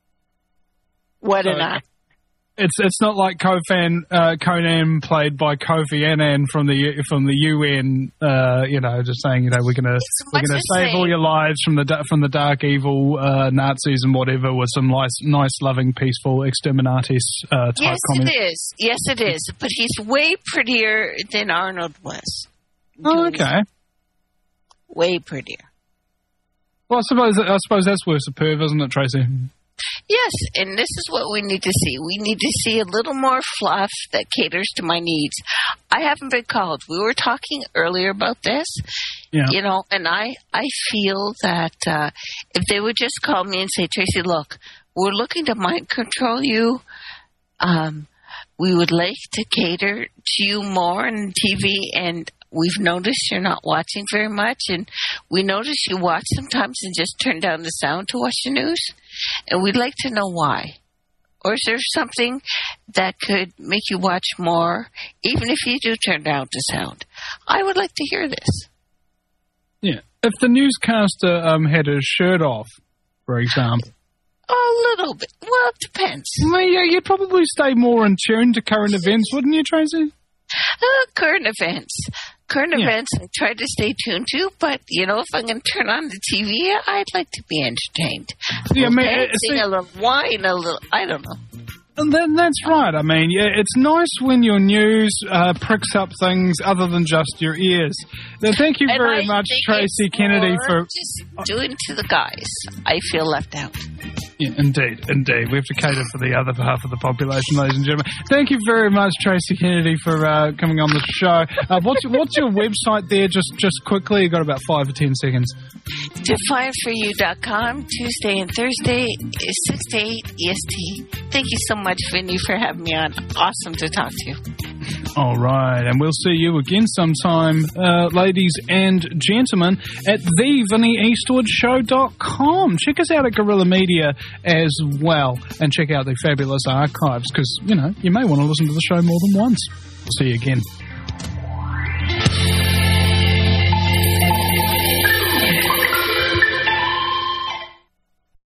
What an act. It's not like Conan played by Kofi Annan from the UN, just saying, we're gonna save all your lives from the dark evil Nazis and whatever with some nice loving peaceful exterminatis type comments. Yes it is, but he's way prettier than Arnold was. Oh, okay. Way prettier. Well, I suppose that's worse a perv, isn't it, Tracy? Yes, and this is what we need to see. We need to see a little more fluff that caters to my needs. I haven't been called. We were talking earlier about this, and I feel that if they would just call me and say, Tracy, look, we're looking to mind control you. We would like to cater to you more on TV, and we've noticed you're not watching very much, and we notice you watch sometimes and just turn down the sound to watch the news, and we'd like to know why. Or is there something that could make you watch more, even if you do turn down the sound? I would like to hear this. Yeah. If the newscaster had his shirt off, for example. A little bit. Well, it depends. Well, yeah, you'd probably stay more in tune to current events, wouldn't you, Tracy? Current events. I try to stay tuned to, but, if I'm going to turn on the TV, I'd like to be entertained. Yeah, a little wine, I don't know. And then that's right. I mean, it's nice when your news pricks up things other than just your ears. Now, thank you very much, Tracy Kennedy, for just doing to the guys. I feel left out. Yeah, indeed. We have to cater for the other half of the population, ladies and gentlemen. Thank you very much, Tracy Kennedy, for coming on the show. What's your website there? Just quickly, you've got about 5 or 10 seconds. DefineForYou.com, Tuesday and Thursday, 6 to 8 EST. Thank you so much, Vinny, for having me on. Awesome to talk to you. All right, and we'll see you again sometime, ladies and gentlemen, at thevinnieeastwoodshow.com. Check us out at Guerrilla Media as well, and check out the fabulous archives, because, you may want to listen to the show more than once. See you again.